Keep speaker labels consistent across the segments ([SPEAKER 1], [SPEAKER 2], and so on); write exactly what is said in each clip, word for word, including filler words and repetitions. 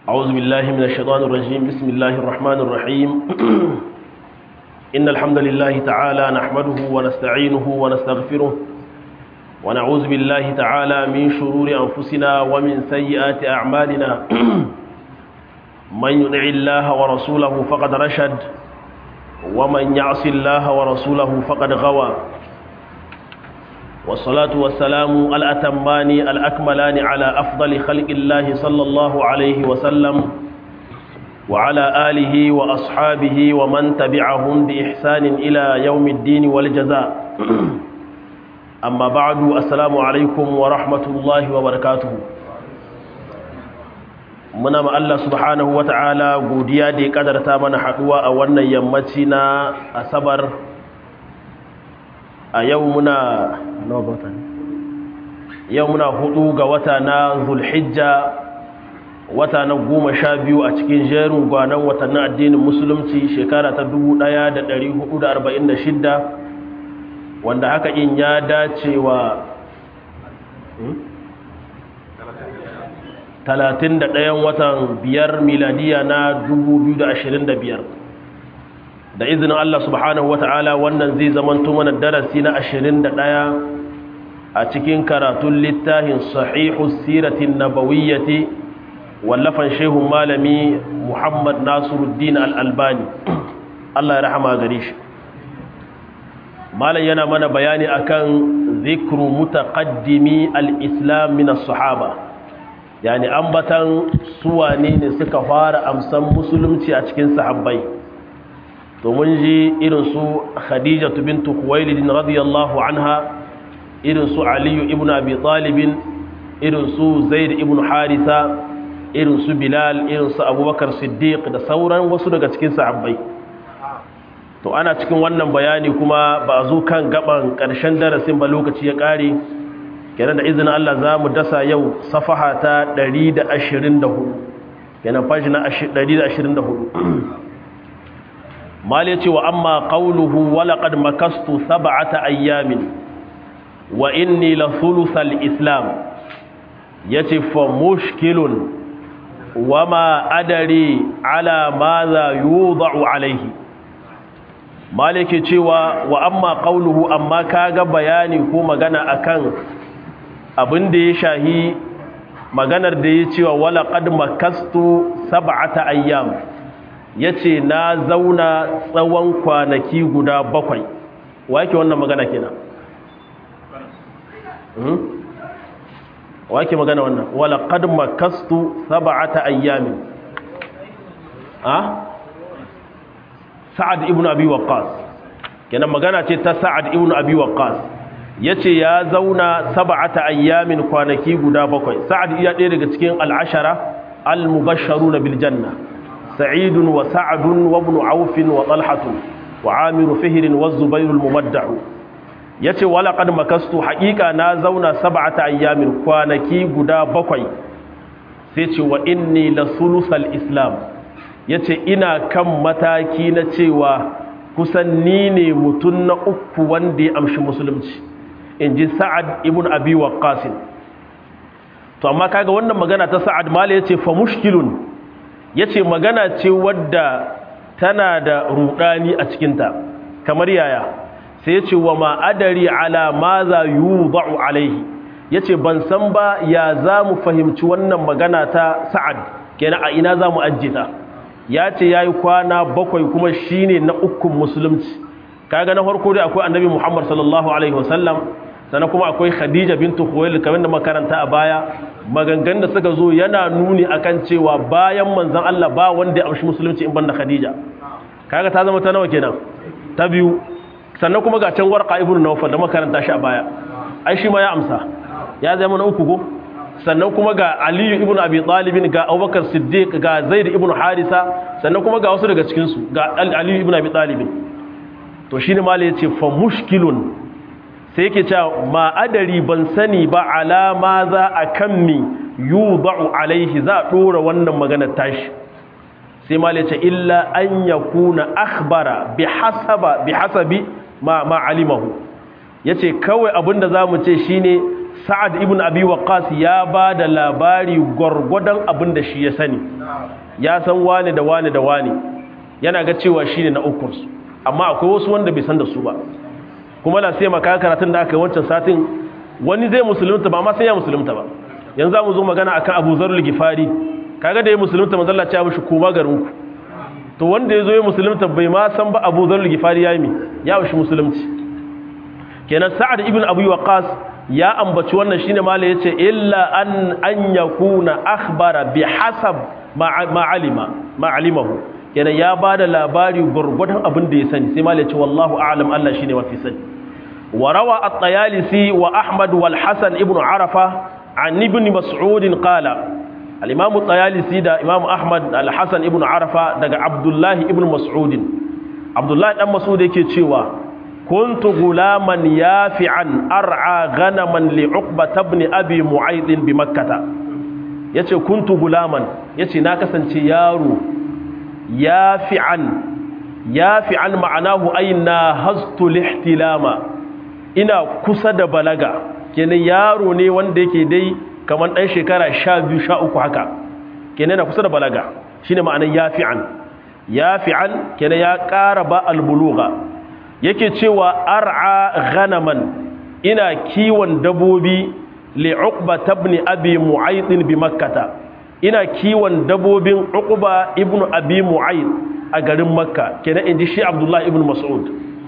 [SPEAKER 1] أعوذ بالله من الشيطان الرجيم. بسم الله الرحمن الرحيم. إن الحمد لله تعالى نحمده ونستعينه ونستغفره ونعوذ بالله تعالى من شرور أنفسنا ومن سيئات أعمالنا. من يطع الله ورسوله فقد رشد ومن يعص الله ورسوله فقد غوى. والصلاة والسلام الأتمان الأكملان على أفضل خلق الله صلى الله عليه وسلم وعلى آله وأصحابه ومن تبعهم بإحسان إلى يوم الدين والجزاء. أما بعد، السلام عليكم ورحمة الله وبركاته. muna ma Allah subhanahu wa ta'ala godiya da ya kadarta mana haduwa a wannan yammaci na asabar. A yau muna yau muna hudu ga wata na zulhijja, wata na goma sha biyu a cikin jerin gwanon watannin addinin musulunci, shekara ta dubu ɗaya da ɗari hudu da arba'in da shidda, wanda haka in ya dace wa talatin da ɗayan watan biyar miladiya na dubu biyu da ashirin da biyar. Da izinin Allah subhanahu wata'ala wannan zai zamanto mana darasi na ashirin da ɗaya a cikin karatun littafin sahihu siratin nabawiyyati wallafan shehun malami Muhammad Nasiruddin Al-Albani, Allah ya rahama gare shi. Malam yana mana bayani akan zikru mutaqaddimi al-islam min as-sahaba, yani ambatan suwane ne suka fara amsan musulunci a cikin sahabbai. To mun ji irin su Khadija bintu Khuwailid radiyallahu anha, irin su Ali ibn Abi Talib, irin su Zaid ibn Harisa, irin su Bilal, irin su Abubakar Siddiq da sauran wasu daga cikin sahabbai. To ana cikin wannan bayani kuma ba a zo kan gaban ƙarshen darasin ba, lokaci ya ƙare. Kenan da izinin Allah za mu dasa yau safaha ta ɗari da ashirin da hudu, kenan fashi na ɗari da ashirin da hudu. Mali ce wa amma qawluhu wa laqad makastu sab'ata ayyamin wa inni la thuluthal islam, yace fa mushkilun wa ma adari ala madha yudau alayhi. Mali ke cewa wa amma qawluhu, amma kaga bayani ko magana akan abin da ya shahi maganar da ya cewa wala qad makastu sab'ata ayyam, yace na zauna tsawon kwanaki guda bakwai. Wa yake wannan magana kenan? hmm wa yake magana wannan wala qad makastu sab'ata ayyam? ah Sa'ad ibn Abi Waqqas kenan, magana ce ta Sa'ad ibn Abi Waqqas. yace ya zauna sab'ata ayyamin, kwanaki guda bakwai. Sa'ad iya ɗaya daga cikin al'ashara al-mubashsharuna bil janna, Sa'id wa Sa'd wa ibn Auf wa Talha wa Amir Fihr wa Zubair al-Mumaddah. yace wala qad makastu, haqiqa na zauna sab'ata ayyamin, kwanaki guda bakwai. sai ce wa inni la sulusal islam, yace ina kan mataki na cewa kusan ni ne mutun na uku wanda ya amshi musulunci, in ji Sa'ad ibn Abi Waqqas. To amma kaga wannan magana ta Sa'ad mala yace fa mushkilun, yace magana ce wadda tana da rudani a cikin ta. Kamar yaya? Sai yace wa ma adari ala madha yudau alaihi, yace ban san ba ya zamu fahimci wannan magana ta Sa'ad, kenan a ina zamu ajje ta. Yace yayi kwana bakwai kuma shine na ukun musulunci. Kaga na farko dai akwai Annabi Muhammad sallallahu alaihi wasallam, sannan kuma akwai Khadija bintu Khuwailid kamar da makaranta a baya. Maganganun da suka zo yana nuni akan cewa bayan manzon Allah ba wanda ya amshi musulunci in banda Khadija. Kaga ta zama ta nawa kenan? Ta biyu. Sannan kuma ga can Warqa ibn Nawfal da makaranta shi a baya, ai shi ma ya amsa, ya zama na uku go. Sannan kuma ga Ali ibn Abi Talib, ga Abubakar Siddiq, ga Zaid ibn Harisa, sannan kuma ga wasu daga cikin su, ga Ali ibn Abi Talib. To shine malai yace fa mushkilun, sai yake cewa ma adari ban sani ba alama za a kan mi yudau alaihi, za a dora wannan maganar tashi. Sai malai yace illa an yakuna akhbara bi hasaba bi hasabi ma ma alimahu, yace kawai abinda zamu ce shine sa'ad ibn abi waqqas ya ba da labari gwargwadon abin da shi ya sani ya san wane da wane da wane yana ga cewa shine na ukunsu amma akwai wasu wanda bai san da su ba kuma la sai maka karatun da aka yi wancan satin wani zai musulunta ba ma sai ya musulunta ba yanzu za mu zo magana akan Abu Zarr al-Ghifari kaga da ya musulunta manzo Allah ya mishi koma garin ku to wanda yazo ya musulunta bai ma san ba Abu Zarr al-Ghifari ya yi ya mishi musulunci kenan Sa'ad ibn Abi Waqqas ya ambaci wannan shine mala yace illa an an yakuna akhbara bi hasab ma alima ma alimahu kenan ya bada labari gurgurdan abin da ya sani sai mala yace wallahu a'lam Allah shine wafi sani wa rawa at-Tayalisi wa Ahmad wal Hasan ibn Arafa an ibn Mas'ud qala al-Imam at-Tayalisi da Imam Ahmad al-Hasan ibn Arafa daga Abdullah ibn Mas'ud Abdullah dan Mas'ud yake cewa كنت غلاما يافعا أرعى غنما لعقبة بن أبي معيط بمكة yace kuntu gulaman yace na kasance yaro yafi'an yafi'an ma'anahu ayna hastu lihtilama ina kusa da balaga kenan yaro ne wanda yake dai kaman dan shekara sha biyu sha uku haka kenan ina kusa da balaga shine ma'anar yafi'an yafi'an kenan ya ƙara ba albuluga yake cewa ar'a ghanaman ina kiwon dabobi li uqba ibn abi mu'ayth bi makkah ina kiwon dabobin uqba ibn abi mu'ayth a garin makka kenan inji shi abdullah ibn mas'ud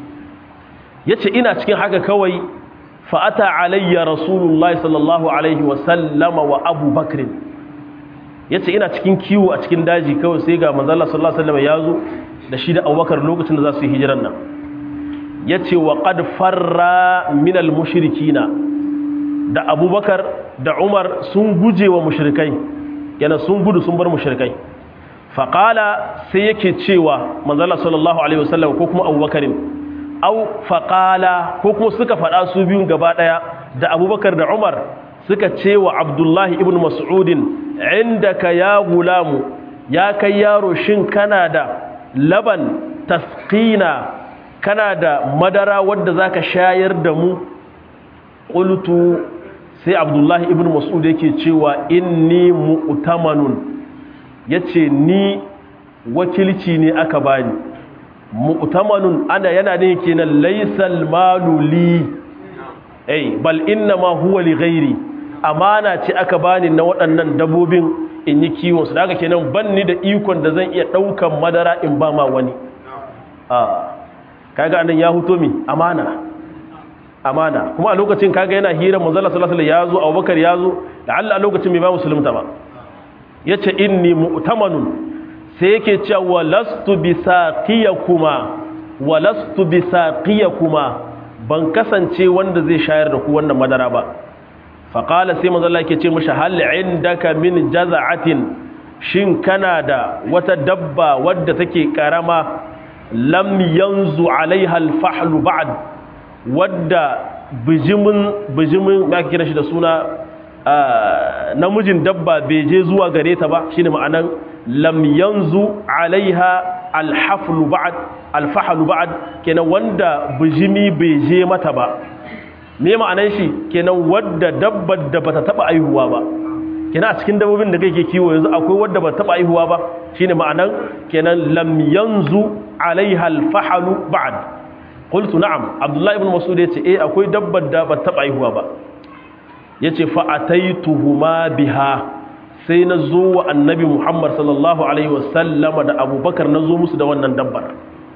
[SPEAKER 1] yace ina cikin haka kawai fa ata alayya rasulullahi sallallahu alaihi wa sallama wa abu bakr yace ina cikin kiwo a cikin daji kawai sai ga manzo Allah sallallahu alaihi wasallam yazo da shi da abubakar lokacin da za su yi hijiran nan ya ce wa ƙad farra minal mushrikina da abubakar da umar sun guje wa mushrikai yana sun gudu sun bar mushrikai faƙala sai yake cewa manzala sallallahu alaihi wasallam ko kuma abubakarin au faƙala ko kuma suka faɗa su biyun gaba ɗaya da abubakar da umar suka ce wa abdullahi ibn mas'udin inda ka ya gulamu ya kai yaro shin kana da laban tasqina kana da madara wadda za ka shayar da mu ƙultu sai abdullahi ibn mas'ud yake cewa inni mu'tamanun ya ce ni wakilci ne aka bani mu'tamanun ana yana ne kenan laisal malu li ai bal inna ma huwa li ghairi amana ce aka bani na waɗannan dabobin in yi kiwon su daga kenan ban ni da ikon da zan iya ɗaukan madara in ba ma wani kaga annan ya huto mi amana amana kuma a lokacin kaga yana hira manzala sallallahu alaihi wasallam yazo Abubakar yazo da Allah a lokacin bai ba musulunta ba yace inni mu'tamanun sai yake cewa walastu bisaqiyakuma walastu bisaqiyakuma ban kasance wanda zai shayar da ku wannan madara ba fa qala sai manzala yake ce mishi hal indaka min jaz'atin shin kana da wata dabba wadda take karama lam yanzu alaiha alfahlu ba'd wadda bijimin bijimin ba kira shi da suna namijin dabba bai je zuwa gare ta ba shine ma'anan lam yanzu alaiha alhaflu ba'd alfahlu ba'd kenan wanda bijimi bai je mata ba me ma'anan shi kenan wadda dabbar da bata taba aihuwa ba kenan a cikin dabbobin da kake kiwo yanzu akwai wadda bata taba aihuwa ba shine ma'anan kenan lam yanzu alaiha alfahalu ba'd qultu na'am abdullahi ibn mas'ud yace eh akwai dabbar da ba taba aihuwa ba yace fa ataituhuma biha sai nazo wa annabi muhammad sallallahu alaihi wasallam da abubakar nazo musu da wannan dabbar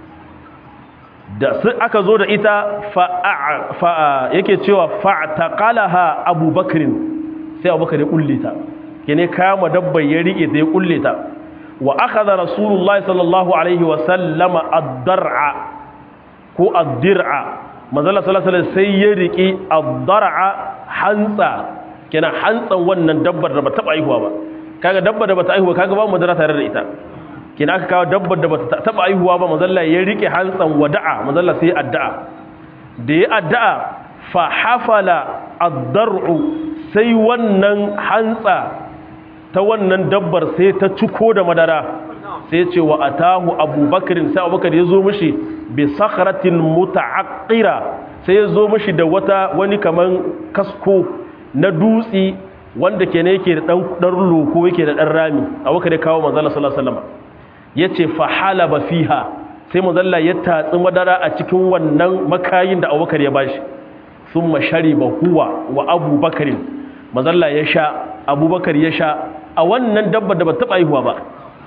[SPEAKER 1] da sai aka zo da ita fa fa yake cewa fa'taqalaha abubakrin sai abubakar ya kulle ta kene kama dabbar ya rike ta ya kulle ta wa akhadha rasulullahi sallallahu alaihi wa sallama ad-dar'a ko ad-dir'a manzala sallallahu alaihi sai ya riki ad-dar'a hantsa kenan hantsan wannan dabbar da bata aihuwa ba kaga dabbar da bata aihuwa kaga ba madara tare da ita kenan aka kawo dabbar da bata taba aihuwa ba manzala ya rike hantsan wada'a manzala sai addu'a da ya addu'a fa hafala ad-dar'u sai wannan hantsa ta wannan dabbar sai ta ciko da madara sai ce wa atahu abubakarin sai abubakar ya zo mishi bi sakhratin muta'aqqira sai ya zo mishi da wata wani kaman kasko na dutsi wanda ke ne yake da ɗan loko yake da ɗan rami abubakar ya kawo manzala sallallahu alaihi wasallam ya ce fahalaba fiha sai manzala ya tatsi madara a cikin wannan makayin da abubakar ya bashi sun mashari ba huwa wa abubakarin manzala ya sha abubakar ya sha a wannan dabba da ba taɓa haihuwa ba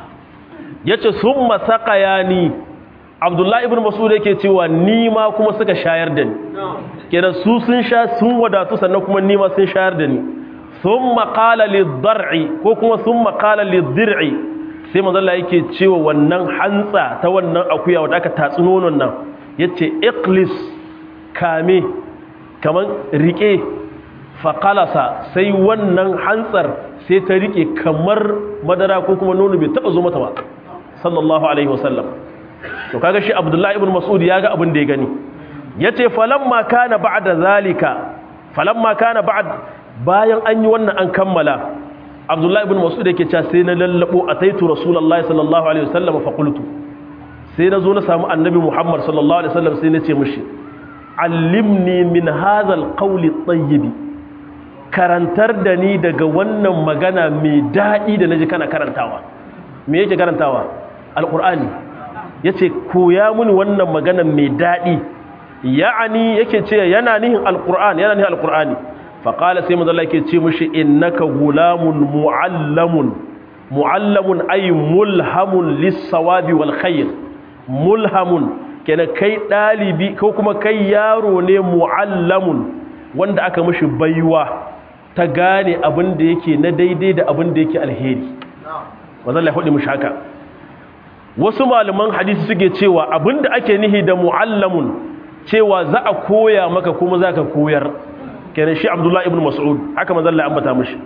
[SPEAKER 1] ya ce sun masaka ya ni abdullahi ibn masud yake cewa ni ma kuma suka shayar da ni kenan su sun sha sun wadatu sannan kuma ni ma sun shayar da ni thumma qala lidhar'i ko kuma thumma qala lidhir'i sai manzo Allah yake cewa wannan hantsa ta wannan akuya wanda aka tatsi nonon nan yace iqlis kame kaman rike fa qalasa sai wannan hantsar sai ta rike kamar madara ko kuma nono bai taba zo mata ba sallallahu alaihi wasallam to kaga shi Abdullahi ibn Mas'ud ya ga abin da ya gani yace falamma kana ba'da zalika falamma kana ba'd bayan an yi wannan an kammala Abdullahi ibn Mas'ud yake cewa sai na lallabo ataitu rasulullahi sallallahu alaihi wasallam fa qultu sai na zo na samu annabi Muhammad sallallahu alaihi wasallam sai na ce mishi allimni min hadha alqawl at-tayyib karantar da ni daga wannan magana mai dadi da naji kana karantawa me yake karantawa alqur'ani yace koya mini wannan magana mai dadi ya'ani yake ce yana nihin alqur'ani yana nihin alqur'ani fa qala sai manzo Allah yake ce mishi innaka gulamun muallamun muallamun ay mulhamun lis-sawabi wal khair mulhamun kenan kai dalibi ko kuma kai yaro ne muallamun wanda aka mishi baiwa ta gane abin da yake na daidai da abin da yake alheri manzo Allah ya hudi mishi haka wasu malaman hadisi suke cewa abin da ake nihi da muallamun cewa za a koya maka kuma za ka koyar kenan shi Abdullah ibn Mas'ud haka manzo Allah ya ambata mishi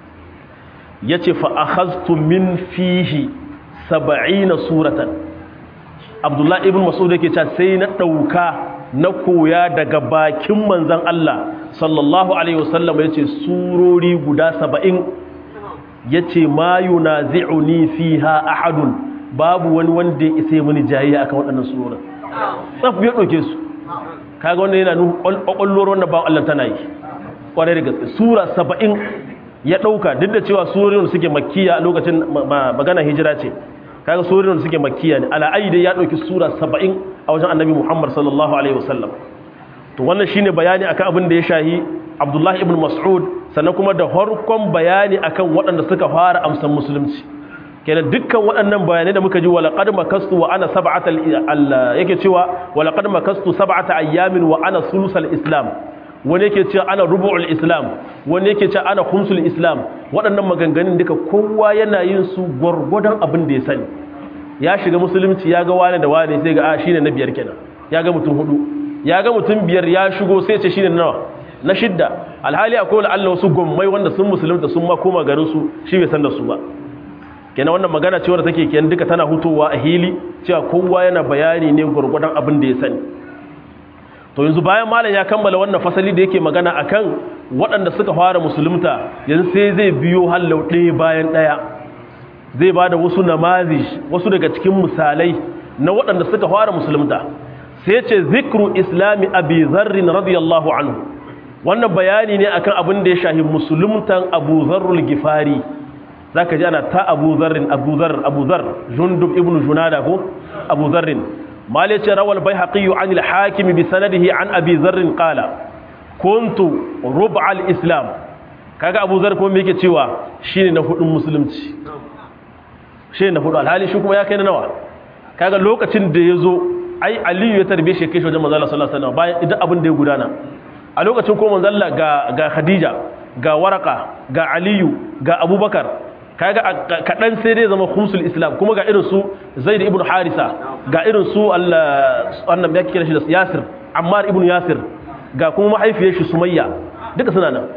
[SPEAKER 1] yace fa akhadtu min fihi sab'ina suratan Abdullah ibn Mas'ud yake cewa sai na dauka na koya daga bakin manzon Allah sallallahu alaihi wasallam yace surori guda saba'in yace ma yunazi'uni fiha ahadun babu wani wanda ya isa mini jayayya akan waɗannan surorin tsaf ya doke su kaga wannan yana nuna kwakwallowar wannan ba Allah tana yi kwarai da gaske sura saba'in ya dauka duk da cewa surorin suke makkiya a lokacin magana hijira ce kaga surorin suke makkiya ne ala aidi ya dauki sura saba'in a wajen annabi Muhammad sallallahu alaihi wasallam to wannan shine bayani akan abin da ya shahi Abdullah ibn Mas'ud sannan kuma da harkon bayani akan waɗanda suka fara amsan musulunci kenan dukkan waɗannan bayanai da muka ji walaqad makastu wa ana sab'ata yake cewa walaqad makastu sab'ata ayyamin wa ana sulusal islam wani yake cewa ana rubu'ul islam wani yake cewa ana khumsul islam waɗannan maganganun duka kowa yana yin su gurgurdan abin da ya sani ya shiga musulunci ya ga wani da wani sai ga a shine na biyar kenan ya ga mutum hudu ya ga mutum biyar ya shigo sai ce shine nawa na shidda alhali akwai Allah wasu gommai wanda sun musulunta sun ma koma garin su shi bai san da su ba kenan wannan magana ce wadda take kenan duka tana hutowa a hili cewa kowa yana bayani ne gurgurdan abin da ya sani to yanzu bayan malam ya kammala wannan fasali da yake magana akan waɗanda suka fara musulunta yanzu sai zai biyo hallau ɗaya bayan ɗaya zai bada wasu namazi wasu daga cikin misalai na waɗanda suka fara musulunta sai ce zikru islami abi dharr radiyallahu anhu wannan bayani ne akan abin da ya shahi musuluntan abu dharrul gifari zaka ji ana ta Abu Dharr Abu Dharr Abu Dharr Jundub ibn Junada ko Abu Dharr mal yace rawal Baihaqi an al-Hakim bi sanadihi an Abi Dharr qala kuntu rub' al-Islam kaga Abu Dharr kuma me yake cewa shine na hudun musulunci shine na hudu alhali shi kuma ya kai na nawa kaga lokacin da yazo ai Aliyu ya tarbiye shi kai shi wajen manzo Allah sallallahu alaihi wasallam bayan idan abin da ya gudana a lokacin ko manzo Allah ga ga Khadija ga Waraka ga Aliyu ga Abubakar kaga kadan sai dai zama khumsul islam kuma ga irin su Zaid ibn Harisa ga irin su Allah annabi ya kira shi da Yasir Ammar ibn Yasir ga kuma mahaifiyar shi Sumayya duka suna nan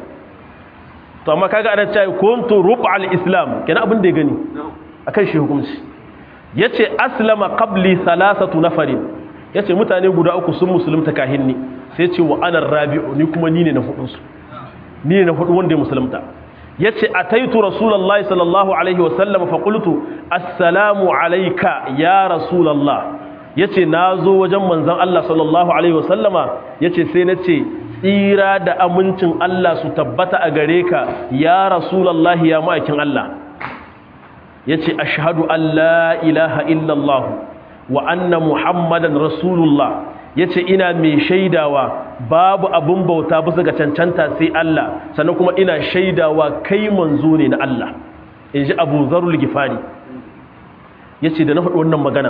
[SPEAKER 1] to amma kaga ana cewa kuntu rub'al islam kenan abin da ya gani akan shi hukunci yace aslama qabli thalathatu nafarin yace mutane guda uku sun musulunta kahinni sai yace wa ana rabi'u ni kuma ni ne na hudun su ni ne na hudu wanda ya musulunta yace ataitu rasulullahi sallallahu alaihi wasallam fa qultu assalamu alayka ya rasulullah yace nazo wajen manzon Allah sallallahu alaihi wasallama yace sai nace tsira da amincin Allah su tabbata a gare ka ya rasulullahi ya ma'aikin Allah yace ashhadu an la ilaha illallah wa anna muhammadan rasulullah yace ina mai shaidawa babu abun bauta bisa ga cancanta sai Allah sannan kuma ina shaidawa kai manzo ne na Allah inji Abu Dharr al-Ghifari yace da na faɗi wannan magana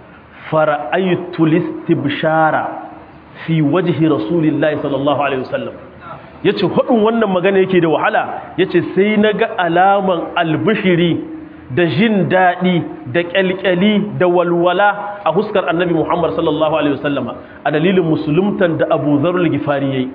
[SPEAKER 1] fara'aytu listibshara fi wajhi rasulillahi sallallahu alaihi wasallam yace hudun wannan magana yake da wahala yace sai naga alaman albishiri da jin dadi da kyalkyali da walwala a huskar annabi Muhammad sallallahu alaihi wasallama a dalilin musuluntan da Abu Dharr al-Ghifari yayi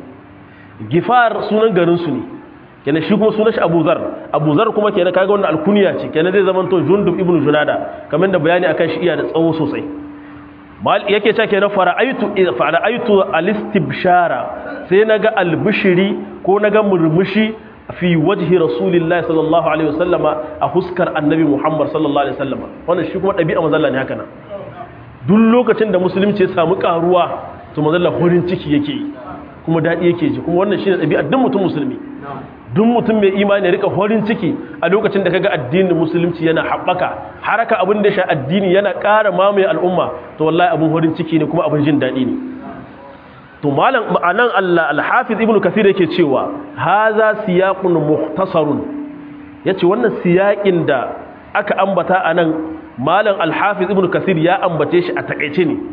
[SPEAKER 1] Gifar sunan garin su ne kenan shi kuma sunan shi Abu Dharr Abu Dharr kuma kenan kaga wannan alkunya ce kenan zai zama to Jundub ibn Junada kamar da bayani akan shi iya da tsawo sosai mal yake cewa kenan fara'aitu fara'aitu al-istibshara sai naga albishiri ko naga murmushi fi wajhi rasulillahi sallallahu alaihi wasallama a huskar annabi Muhammad sallallahu alaihi wasallama wannan shi kuma dabi'a manzalla ne haka nan duk lokacin da musulunci ya samu karuwa to manzalla horin ciki yake kuma dadi yake ji kuma wannan shine dabi'a duk mutum musulmi duk mutum mai imani rika horin ciki a lokacin da kaga addinin musulunci yana haɓaka haraka abin da shi addini yana ƙara mamaye al'umma to wallahi abin horin ciki ne kuma abin jin daɗi ne to malam ma'anan Allah al-Hafiz Ibn Kathir yake cewa haza siyaqun mukhtasarun yace wannan siyaqin da aka ambata anan malam al-Hafiz Ibn Kathir ya ambace shi a takeice ne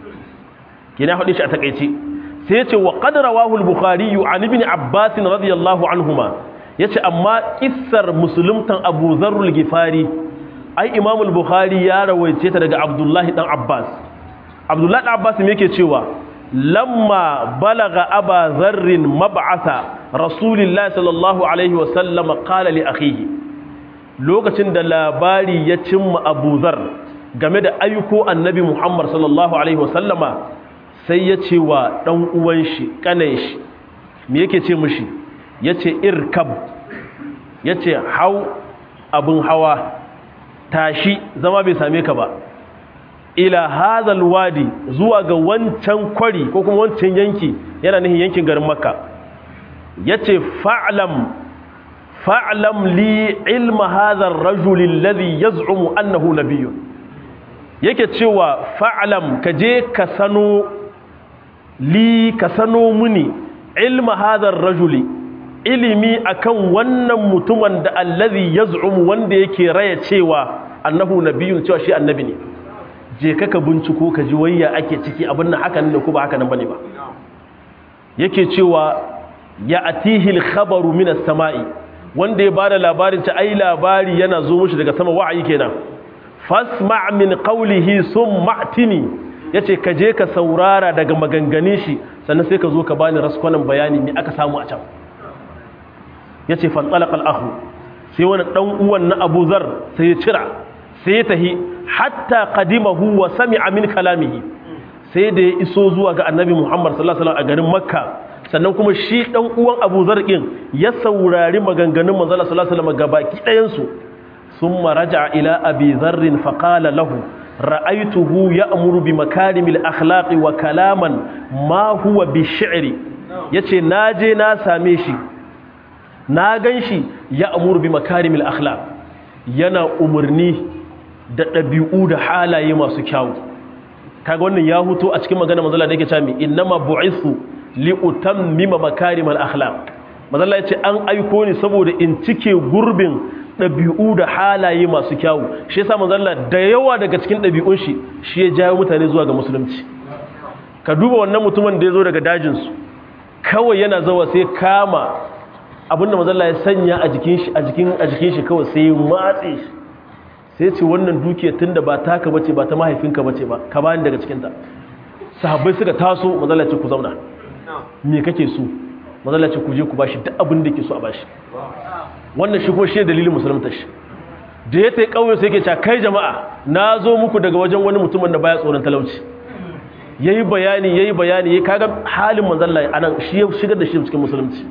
[SPEAKER 1] kina faɗi shi a takeice sai yace wa qad rawahu al-Bukhari an ibn Abbas radiyallahu anhuma yace amma kissar musulmtan Abu Dharr al-Ghifari ai Imam al-Bukhari ya rawaice ta daga Abdullah dan Abbas Abdullah dan Abbas me yake cewa lamma balaga Aba Dharr mab'atha Rasulullahi sallallahu alaihi wa sallam qala li akhihi lokacin da labari ya cimma Abu Dharr game da ayyuko annabi Muhammad sallallahu alaihi wa sallama sai ya ce wa ɗan uwan shi ƙanan shi me yake ce mishi ya ce irkab ya ce hau abin hawa tashi zama bai same ka ba ila hazal wadi zuwa ga wancan kwari ko kuma wancan yanki yana nihin yankin garin makka ya ce fa'alam fa'alam li ilma hazar rajulin ladhi yaz'umu annahu nabiyyun yake cewa fa'alam ka je ka sano li ka sano muni ilma hadar rajuli ilimi akan wannan mutumin da allazi yaz'umu wanda yake raya cewa annahu nabiyyun cewa shi annabi ne je ka ka binciko ka ji wayya ake ciki abin nan haka ne ko ba haka nan bane ba yake cewa ya atihi al-khabaru min as-sama'i wanda ya bada labarin ta ai labari yana zo mushi daga sama wa'ayi kenan fasma' min qawlihi summa atini yace ka je ka saurara daga maganganin shi sannan sai ka zo ka bani raskwanan bayani me aka samu a can yace fan talaqa al-akhu sai wani dan uwan na Abu Dharr sai ya cira sai ya tahi hatta qadimahu wa sami'a min kalamihi sai da ya iso zuwa ga Annabi Muhammad sallallahu alaihi wasallam a garin Makka sannan kuma shi dan uwan Abu Dharr din ya saurari maganganun manzo sallallahu alaihi wasallam gabaki ɗayan su thumma raja'a ila Abi Dharr fa qala lahu ra'aytuhu ya'muru bi makarimil akhlaqi wa kalaman ma huwa bi shi'ri yace naje na same shi na ganshi ya'muru bi makarimil akhlaq yana umurni da dabi'u da halaye masu kyau kaga wannan ya huto a cikin magana manzo Allah da yake cewa innama bu'ithu li utammima makarimal akhlaq manzo Allah yace an aiko ni saboda in cike gurbin ɗabi'u da halaye masu kyawu shi yasa manzo Allah da yawa daga cikin ɗabi'un shi shi ya jawo mutane zuwa ga musulunci ka duba wannan mutumin da ya zo daga dajin su kawai yana zawa sai kama abinda manzo Allah ya sanya a jikin shi a jikin a jikin shi kawai sai matse shi sai ce wannan dukiya tunda ba taka bace ba ta mahaifinka bace ba ka bani daga cikin ta sahabbai suka taso manzo Allah ya ce ku zauna me kake so manzo Allah ya ce ku je ku bashi duk abin da yake so a bashi wannan shi kuma shi ne dalilin musulunta shi da ya ta yi ƙauye sai ke cewa kai jama'a na zo muku daga wajen wani mutumin da baya tsoron talauci ya yi bayani ya yi bayani ya kaga halin manzalla a nan shi ya shigar da shi cikin musulunci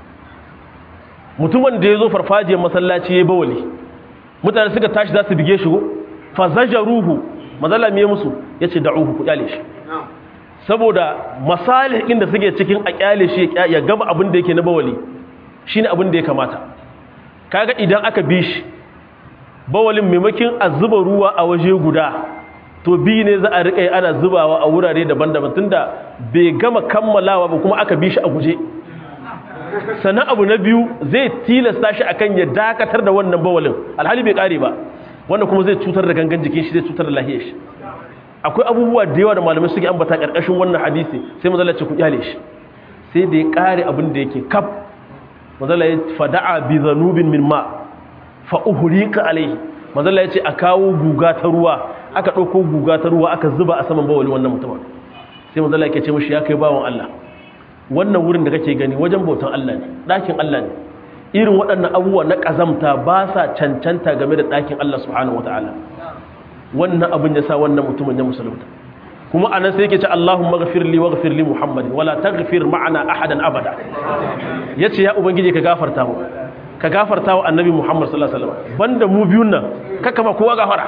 [SPEAKER 1] mutumin da ya zo farfajiyar masallaci ya yi bawali mutane suka tashi za su bige shi fa zajaruhu manzalla me musu ya ce da'uhu ku kyale shi saboda masalihin da suke cikin a kyale shi ya gama abin da yake na bawali shine abin da ya kamata. Kaga idan aka bi shi bawalin maimakin a zuba ruwa a waje guda to bi ne za a riƙa ana zubawa a wurare daban-daban tunda bai gama kammalawa ba kuma aka bi shi a guje. Sannan abu na biyu zai tilasta shi akan ya dakatar da wannan bawalin alhali bai kare ba, wanda kuma zai cutar da gangan jikin shi, zai cutar da lahiyar shi. Akwai abubuwa da yawa da malamai suke ambata karkashin wannan hadisi, sai manzo Allah ya ce ku kyale shi sai da ya kare abin da yake kaf. Manzo Allah ya fada'a bi zanubin min ma fa uhrika alayhi. Manzo Allah ya ce a kawo guga ta ruwa, aka dauko guga ta ruwa aka zuba a saman bawali wannan mutumin. Sai manzo Allah ya ce mishi ya kai bawon Allah, wannan wurin da kake gani wajen bautan Allah ne, ɗakin Allah ne. Irin waɗannan abubuwa na ƙazamta ba sa cancanta game da ɗakin Allah subhanahu wataala. Wannan abin ya sa wannan mutumin ya musulunta. Kuma anan sai yake ce Allahumma ghfir li waghfir li Muhammadin wala taghfir ma'ana ahadan abada. Yace ya ubangiji ka gafarta mu, ka gafarta wa annabi Muhammad sallallahu alaihi wasallam, banda mu biyun nan kaka ba kowa gafara.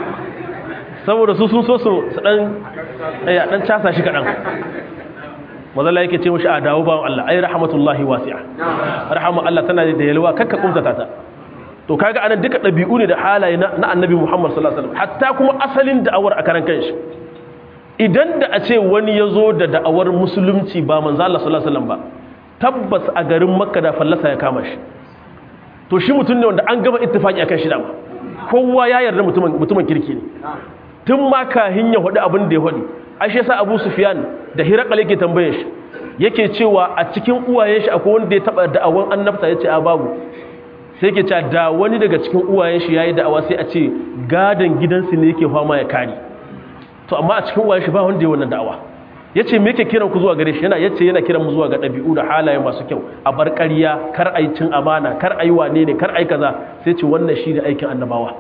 [SPEAKER 1] Saboda su sun so su dan eh dan casa shi kadan. Mazalla yake ce mishi a dawo bawon Allah, ai rahmatullahi wasi'a, rahama Allah tana da yalwa kakka kumtata ta. To kaga anan duka dabi'u ne da halaye na annabi Muhammad sallallahu alaihi wasallam, hatta kuma asalin da'awar a karan kanshi. Idan da a ce wani yazo da da'awar musulunci ba manzo Allah sallallahu alaihi wasallam ba, tabbas a garin Makka da fallasa ya kama shi. To shi mutum ne wanda an gama ittifaki akan shi dama, kowa ya yarda mutumin mutumin kirki ne. Tun ma kahin ya hudu abin da ya hudu, ashe yasa Abu Sufyan da Hirakal yake tambaye shi, yake cewa a cikin uwayen shi akwai wanda ya taba da'awan annabta, yace a babu. Sai yake cewa da wani daga cikin uwayen shi yayi da'awa sai a ce gadan gidansu ne yake fama ya kare. To amma a cikin uwayen shi ba wanda ya wannan da'awa. Yace me yake kiran ku zuwa gare shi? Yana yace yana kiran mu zuwa ga dabi'u da halaye masu kyau, a bar ƙarya, kar ai cin amana, kar ai wane ne, kar ai kaza. Sai ce wannan shi ne aikin annabawa.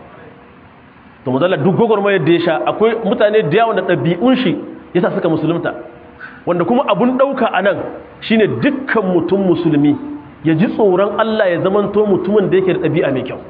[SPEAKER 1] To mazalla duk gogormayar da ya sha, akwai mutane da yawan da ɗabi'un shi yasa suka musulunta, wanda kuma abun ɗauka a nan shine dukkan mutum musulmi ya ji tsoron Allah ya zamanto mutumin da yake da ɗabi'a mai kyau.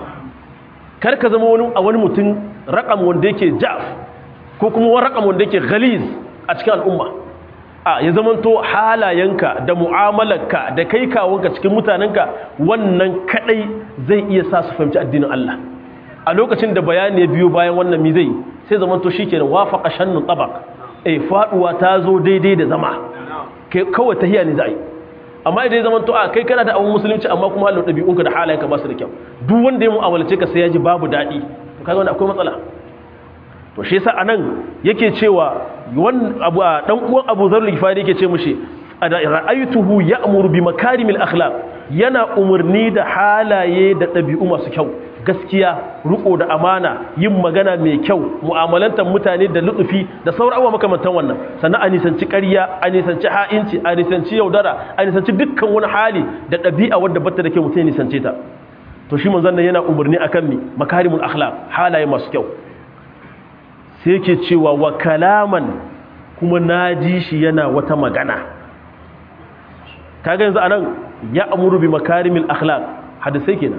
[SPEAKER 1] Kar ka zama wani a wani mutum raƙam wanda yake jaf ko kuma wani raƙam wanda yake ghaliz a cikin al'umma. A ya zamanto halayenka da mu'amalarka da kai kawonka cikin mutanenka wannan kadai zai iya sa su fahimci addinin Allah. A lokacin da bayani ya biyo bayan wannan mi zai sai zaman to shikenan wafaqa shannun tabaq, eh faduwa ta zo daidai da zama, kai kawai tahiya ne zai. Amma idan zaman to a kai kana da abun musulunci amma kuma halin dabi'unka da halayenka ba su da kyau, duk wanda ya mu'amalace ka sai ya ji babu dadi, to kaga wannan akwai matsala. To shi yasa anan yake cewa wannan abu dan uwan Abu Dharr al-Ghifari yake ce mushi ra'aytuhu ya'muru bi makarimil akhlaq, yana umurni da halaye da dabi'u masu kyau, gaskiya, riko da amana, yin magana mai kyau, mu'amalantar mutane da lutufi da sauran abubuwa makamantan wannan. Sannan a nisanci ƙarya, a nisanci ha'inci, a nisanci yaudara, a nisanci dukkan wani hali da ɗabi'a wadda bata da kyau mutum ya nisance ta. To shi manzon nan yana umarni akan mi makarimul akhlaq, halaye masu kyau. Sai yake cewa wa kalaman, kuma naji shi yana wata magana. Kaga yanzu anan ya amuru bi makarimil akhlaq, hadisai kenan.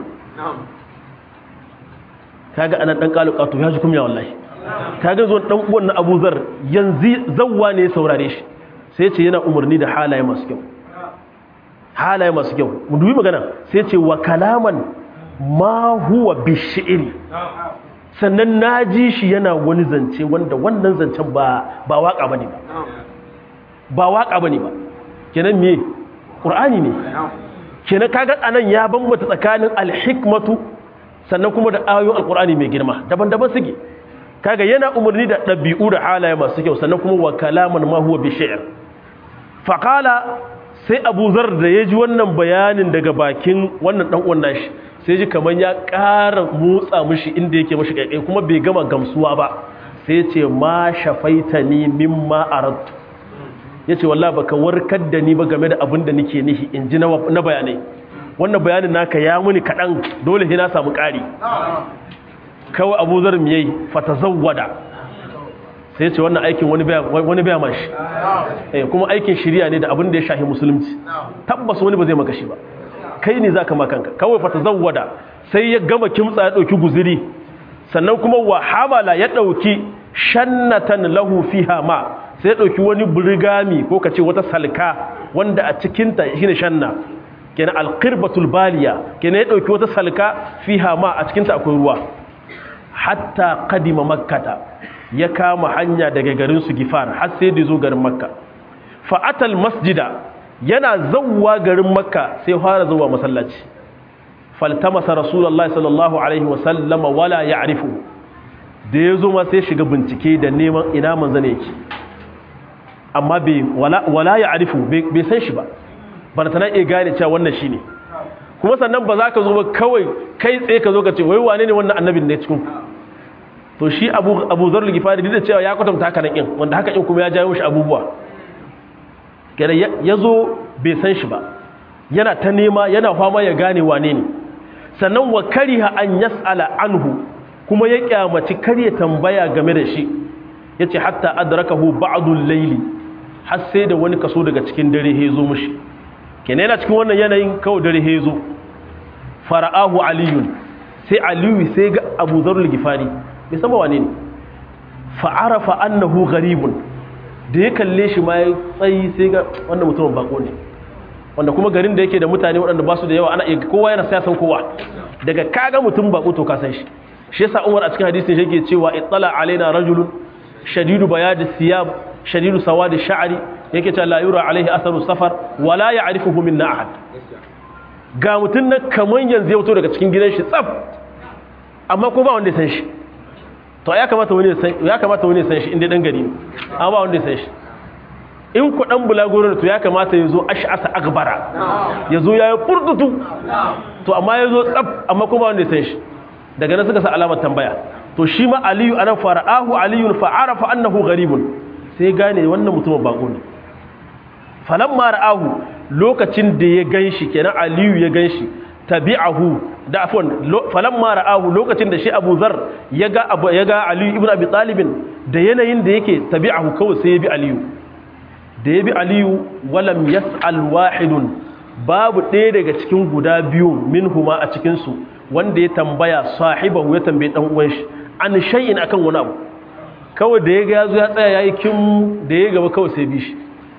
[SPEAKER 1] Kaga anan dan kalukatu ya ji kumya wallahi. Kaga zuwan dan uwan na Abu Zar yanzu zawwa ne saurare shi, sai ce yana umarni da halaye masu kyau, halaye masu kyau. Mu dubi magana, sai ce wa kalaman ma huwa bishiri, sannan naji shi yana wani zance wanda wannan zancen ba ba waka bane ba, ba waka bane ba. Kenan me Qur'ani ne. Kenan kaga anan ya bambata tsakanin al-hikmatu sannan kuma da ayoyin alkur'ani mai girma daban-daban suke. Kaga yana umarni da ɗabi'u da halaye masu kyau, sannan kuma wa kalaman ma huwa bi shi'r. Fa qala, sai Abu Zar da yaji wannan bayanin daga bakin wannan dan uwan nashi, sai ji kaman ya ƙara motsa mishi inda yake mishi kai, kuma bai gama gamsuwa ba. Sai ce ma shafaitani mimma aradtu, yace wallahi baka warkar da ni ba game da abin da nake nihi in ji na bayanai. Wannan bayanin naka ya muni kaɗan, dole sai na samu ƙari. Kawai Abu Zar mi yayi fatazawwada, sai ce wannan aikin wani baya wani baya mashi, eh kuma aikin shiriya ne da abin da ya shahi musulunci, tabbas wani ba zai maka shi ba, kai ne zaka maka kanka. Kawai fatazawwada, sai ya gama kimtsa ya dauki guziri, sannan kuma wa hamala ya dauki shannatan lahu fiha ma, sai ɗauki wani burgami ko ka ce wata salka wanda a cikinta shine shanna kenan alqirbatul baliya kenan ya ɗauki wata salka fiha ma a cikinta akwai ruwa hatta qadima makkata ya kama hanya daga garin su gifar har sai da zo garin makka fa atal masjida yana zawwa garin makka sai fara zuwa masallaci faltamasa rasulullahi sallallahu alaihi wasallam wala ya'rifu da yazo ma sai shiga bincike da neman ina manzon yake amma bai wala wala ya'rifu bai san shi ba bana tana iya gane cewa wannan shine kuma sannan ba za ka zo ba kawai kai tsaye ka zo ka ce wai wane ne wannan annabin ne cikin ku to shi abu abu zarul gifari da cewa ya kwatanta haka nan in wanda haka in kuma ya jawo shi abubuwa kenan ya zo bai san shi ba yana ta nema yana fama ya gane wane ne sannan wa kariha an yas'ala anhu kuma ya kyamaci kariya tambaya game da shi yace hatta adrakahu ba'dul layli har sai da wani kaso daga cikin dare ya zo mishi kenan yana cikin wannan yanayin kawai dare ya zo fara'ahu aliyun sai aliyu sai ga abu zarul gifari bai san wane ne fa'arafa annahu gharibun da ya kalle shi ma ya tsayi sai ga wannan mutumin bako ne wanda kuma garin da yake da mutane waɗanda ba su da yawa ana iya kowa yana siyasan kowa daga kaga mutum bako to ka san shi shi yasa Umar a cikin hadisin shi yake cewa ittala alaina rajulun shadidu bayad thiyab shadidu sawad ash-sha'ri yake cewa la yura alaihi atharu safar wala ya'rifuhu minna ahad ga mutun nan kaman yanzu ya fito daga cikin gidan shi tsaf amma ko ba wanda ya san shi to ya kamata wani san ya kamata wani san shi inda dan gari amma ba wanda ya san shi in ku dan bulagoro to ya kamata yazo ash'asa akbara yazo yayi furdutu to amma yazo tsaf amma kuma wanda ya san shi daga nan suka sa alamar tambaya to shi ma aliyu anan fara'ahu aliyun fa'arafa annahu gharibun sai gane wannan mutumin bako ne falamma ra'ahu lokacin da ya ganshi kenan aliyu ya ganshi tabi'ahu da afwan falamma ra'ahu lokacin da shi Abu Zar yaga yaga Ali ibn Abi Talib da yanayin da yake tabi'ahu kawai sai ya bi Aliyu da ya bi Aliyu walam yas'al wahidun babu ɗaya daga cikin guda biyu minhuma a cikin su wanda ya tambaya sahibahu ya tambaye dan uwan shi an shay'in akan wani abu kawai da yaga yazo ya tsaya yayi kin da ya gaba kawai sai bi shi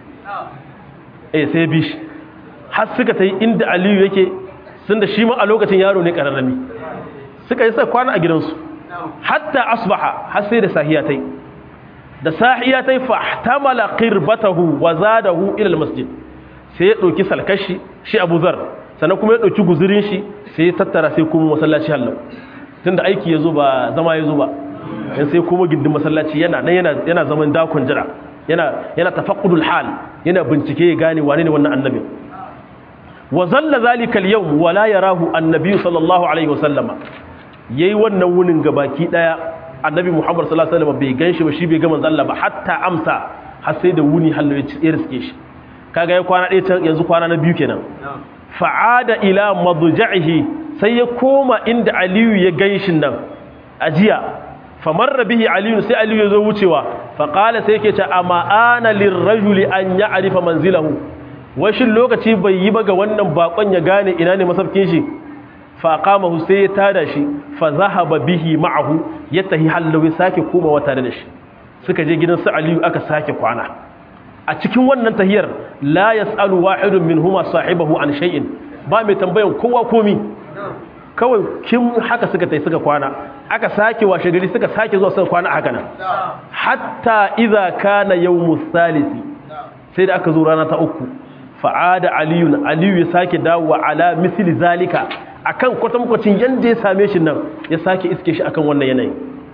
[SPEAKER 1] eh sai bi shi har suka tayi inda Aliyu yake sun da shi ma a lokacin yaro ne ƙararrami suka yi sa kwana a gidansu hatta asbaha har sai da sahiyatai da sahiyatai fa ihtamala qirbatahu wa zadahu ila almasjid sai ya dauki salkashi shi Abu Zar sannan kuma ya dauki guzurin shi sai ya tattara sai kuma masallaci hallau tunda aiki yazo ba zama yazo ba dan sai kuma gindin masallaci yana nan yana yana zaman dakon jira yana yana tafaqqudul hal yana bincike ya gane wane ne wannan annabi wa zalla zalika al-yawm wa la yarahu an-nabi sallallahu alaihi wasallama yayi wannan wunin gabaki daya annabi Muhammad sallallahu alaihi wasallam bai ganshi ba shi bai ga manzo Allah ba hatta amsa har sai da wuni hallo ya riske shi kaga ya kwana ɗaya can yanzu kwana na biyu kenan fa'ada ila madja'ihi sai ya koma inda Aliyu ya ganshin nan ajiya famarra bihi Aliyu sai Aliyu ya zo wucewa fa qala sai yake ce ama ana lirrajuli an ya'rifa manzilahu washin lokaci bai yi ba ga wannan bakon ya gane ina ne masafkin shi fa qamahu sai ya tada shi fa zahaba bihi ma'ahu ya tahi hallawi sake komawa tare da shi suka je gidan su Aliyu aka sake kwana a cikin wannan tahiyar la yasalu wahidun minhuma sahibahu an shay'in ba mai tambayan kowa komi kawai kin haka suka tai suka kwana aka sake washe gari suka sake zuwa suka kwana haka nan hatta idza kana yawmus salisi sai da aka zo rana ta uku fa'ada aliyun aliyu ya sake dawowa ala misli zalika akan kwatankwacin yanda ya same shi nan ya sake iske shi akan wannan yanayi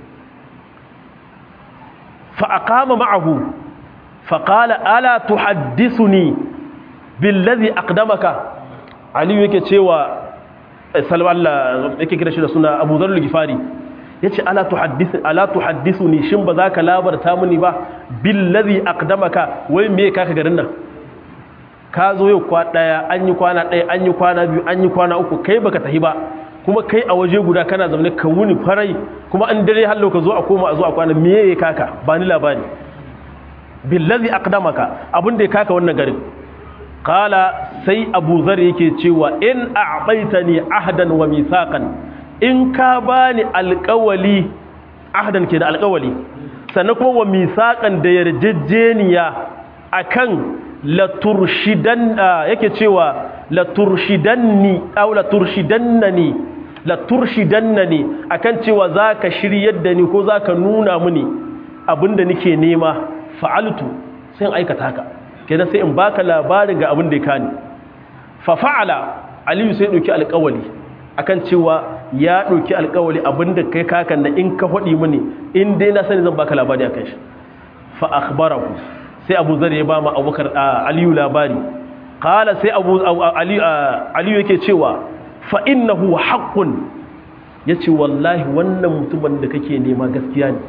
[SPEAKER 1] fa aqama ma'ahu fa qala ala tuhaddithuni billazi aqdamaka aliyu yake cewa sallallahu Allah yake kira shi da suna Abu Dharr al-Ghifari yace ala tuhaddith ala tuhaddithuni shin ba za ka labarta mini ba billazi aqdamaka wai me kaka garin nan ka zo yau kwa daya an yi kwana daya an yi kwana biyu an yi kwana uku kai baka tahi ba kuma kai a waje guda kana zaune ka wuni farai kuma an dare hallo ka zo a koma a zo a kwana me yake kaka ba ni labari billazi aqdamaka abin da ya kaka wannan garin qala sai Abu Zar yake cewa in a'taitani ahdan wa mithaqan in ka bani alqawli ahdan ke da alƙawali sannan kuma wa misaqan da yarjejeniya akan la turshidan yake cewa la turshidanni aw la turshidannani la turshidannani akan cewa zaka shiryar da ni ko zaka nuna mini abinda nake nema fa'altu sai in aikata haka kenan sai in baka labarin ga abin da ya kani fa fa'ala aliyu sai dauki alƙawali akan cewa ya dauki alƙawali abinda kai kakan na in ka hodi mini in dai na sani zan baka labari akan shi fa akhbarahu sai Abu Zar ya ba ma Abubakar Aliyu labari qala sai Abu Ali Aliyu yake cewa fa innahu haqqun yace wallahi wannan mutumin da kake nema gaskiya ne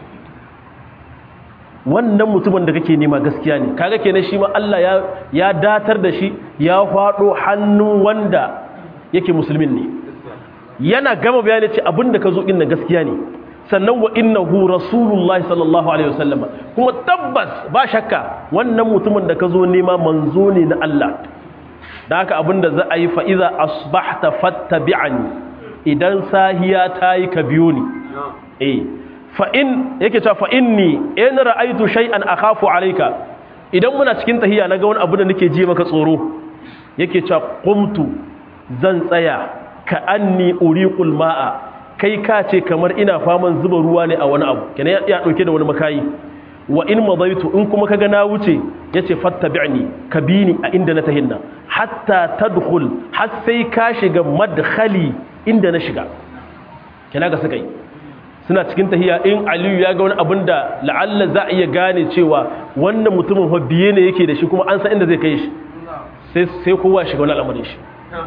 [SPEAKER 1] wannan mutumin da kake nema gaskiya ne kaga kenan shi ma Allah ya ya datar da shi ya fado hannun wanda yake musulmin ne yana gama bayani ce abinda ka zo din na gaskiya ne sannan wa innahu rasulullahi sallallahu alaihi wasallam kuma tabbas ba shakka wannan mutumin da ka zo nema manzo ne na Allah da haka abinda za a yi fa iza asbahta fattabi'ani idan sahiya tayi ka biyo ni eh fa in yake cewa fa inni in ra'aytu shay'an akhafu alayka idan muna cikin tahiyya naga wani abu da nake ji maka tsoro yake cewa qumtu zan tsaya ka anni uriqul ma'a kai ka ce kamar ina faman zuba ruwa ne a wani abu kenan ya dauke da wani makayi wa in madaitu in kuma kaga na wuce yace fattabi'ni ka bini a inda na tahinna hatta tadkhul har sai ka shiga madkhali inda na shiga kenan ga suka yi suna cikin tahiya in aliyu ya ga wani abin da la'alla za a iya gane cewa wannan mutumin biye ne yake da shi kuma an san inda zai kai shi sai kowa shiga wani al'amarin shi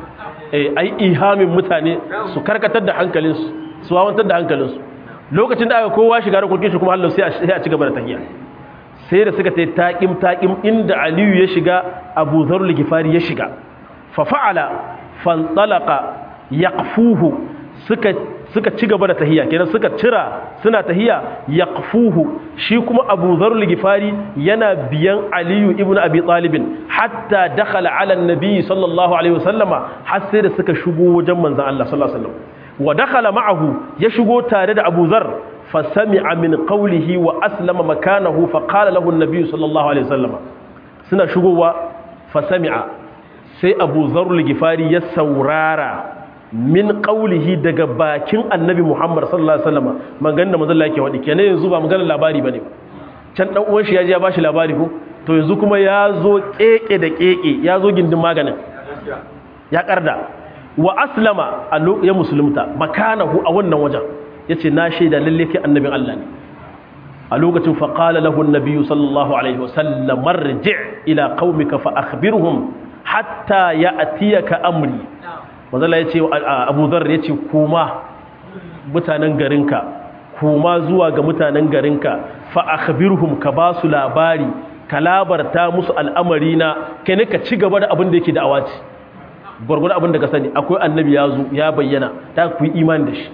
[SPEAKER 1] ai ihamin mutane su karkatar da hankalinsu su wawantar da hankalinsu lokacin da aka kowa shiga da kulkin shi kuma hallau sai a ci gaba da tahiya sai da suka tai taƙim taƙim inda aliyu ya shiga abu zarul gifari ya shiga fa fa'ala fantalaqa yaqfuhu suka suka ci gaba da tahiyya kenan suka cira suna tahiyya yaqfuhu shi kuma Abu Dharr al-Ghifari yana biyan Aliyu ibn Abi Talib hatta dakhala ala an-nabi sallallahu alaihi wasallama har sai da suka shigo wajen manzon Allah sallallahu alaihi wasallam wa dakhala ma'ahu ya shigo tare da Abu Dharr fa sami'a min qawlihi wa aslama makanahu fa qala lahu an-nabi sallallahu alaihi wasallama suna shigowa fa sami'a sai Abu Dharr al-Ghifari ya saurara min qawlihi daga bakin annabi Muhammad sallallahu alaihi wasallam maganar da manzon Allah yake wadi kenan yanzu ba maganar labari bane can dan uwan shi ya je ya bashi labari ko to yanzu kuma ya zo keke da keke ya zo gindin maganin ya karda wa aslama ya musulunta makanahu a wannan wajen yace na shaida lalle kai annabin Allah ne a lokacin fa qala lahu an-nabi sallallahu alaihi wasallam marji' ila qaumika fa akhbirhum hatta ya'tiyaka amri manzala ya ce abu zar ya ce kuma mutanen garinka kuma zuwa ga mutanen garinka fa akhbirhum ka ba su labari ka labarta musu al'amari na kai ne ka ci gaba da abin da yake da'awa ce gurgurda abin da ka sani akwai annabi ya zo ya bayyana ta ku yi imani da shi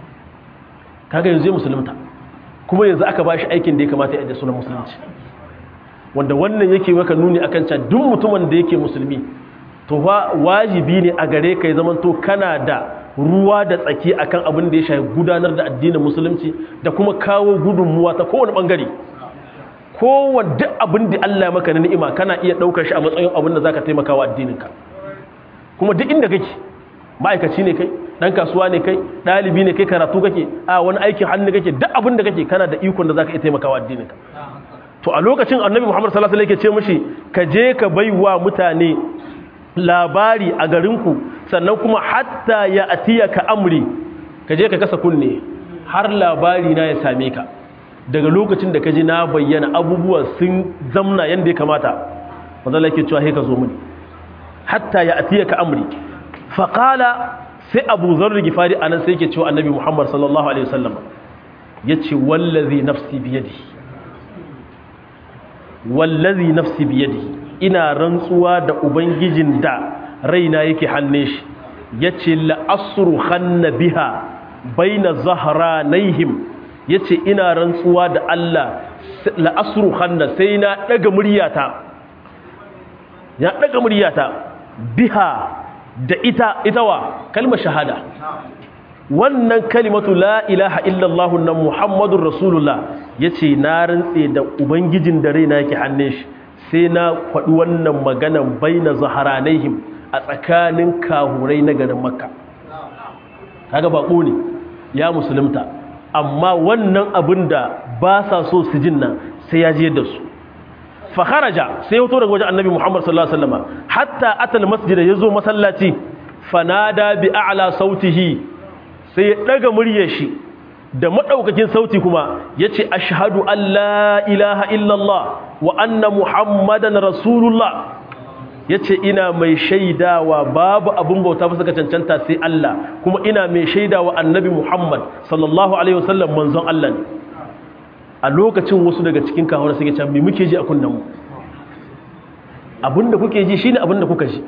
[SPEAKER 1] kaga yanzu ya musulunta kuma yanzu aka ba shi aikin da ya kamata ya da sunan musulunci wanda wannan yake maka nuni akan cewa duk mutumin da yake musulmi to wajibi ne a gare ka ya zama to kana da ruwa da tsaki akan abin da ya shafi gudanar da addinin musulunci da kuma kawo gudunmuwa ta kowane bangare kowane duk abin da Allah ya maka na ni'ima kana iya daukar shi a matsayin abin da zaka taimaka wa addininka kuma duk inda kake ma'aikaci ne kai dan kasuwa ne kai dalibi ne kai karatu kake a wani aikin hannu kake duk abin da kake kana da ikon da zaka iya taimaka wa addininka to a lokacin annabi Muhammad sallallahu alaihi wasallam yake ce mishi ka je ka baiwa mutane labari a garinku sannan kuma hatta ya atiya ka amri ka je ka kasa kunne har labari na ya same ka daga lokacin da ka ji na bayyana abubuwa sun zamna yadda ya kamata wanda yake cewa sai ka zo mini hatta ya atiya ka amri faqala sai Abu Dharr Gifari anan sai yake cewa Annabi Muhammad sallallahu alaihi wasallam yace wallazi nafsi biyadihi wallazi nafsi biyadihi ina rantsuwa da ubangijin da raina yake hanne shi yace la asru khanna biha baina zahranaihim yace ina rantsuwa da Allah la asru khanna sai na daga muryata ya daga muryata biha da ita itawa kalmar shahada wannan kalimatu la ilaha illallah nan muhammadur rasulullah yace na rantse da ubangijin da raina yake hannun shi sai na faɗi wannan maganan baina zaharanaihim a tsakanin kahurai na garin makka kaga bako ne ya musulunta amma wannan abin da ba sa so su jin nan sai ya je da su fa kharaja sai ya fito daga wajen annabi muhammad sallallahu alaihi wasallam hatta atal masjid yazo masallaci fanada bi a'la sautihi sai ya daga muryar shi da madaukakin sauti kuma yace ashhadu an la ilaha illallah wa anna muhammadan rasulullah yace ina mai shaidawa babu abun bauta ba saka cancanta sai Allah kuma ina mai shaidawa annabi muhammad sallallahu alaihi wasallam manzon Allah ne a lokacin wasu daga cikin kawar suke can me muke ji a kunnan mu abinda kuke ji shine abinda kuka ji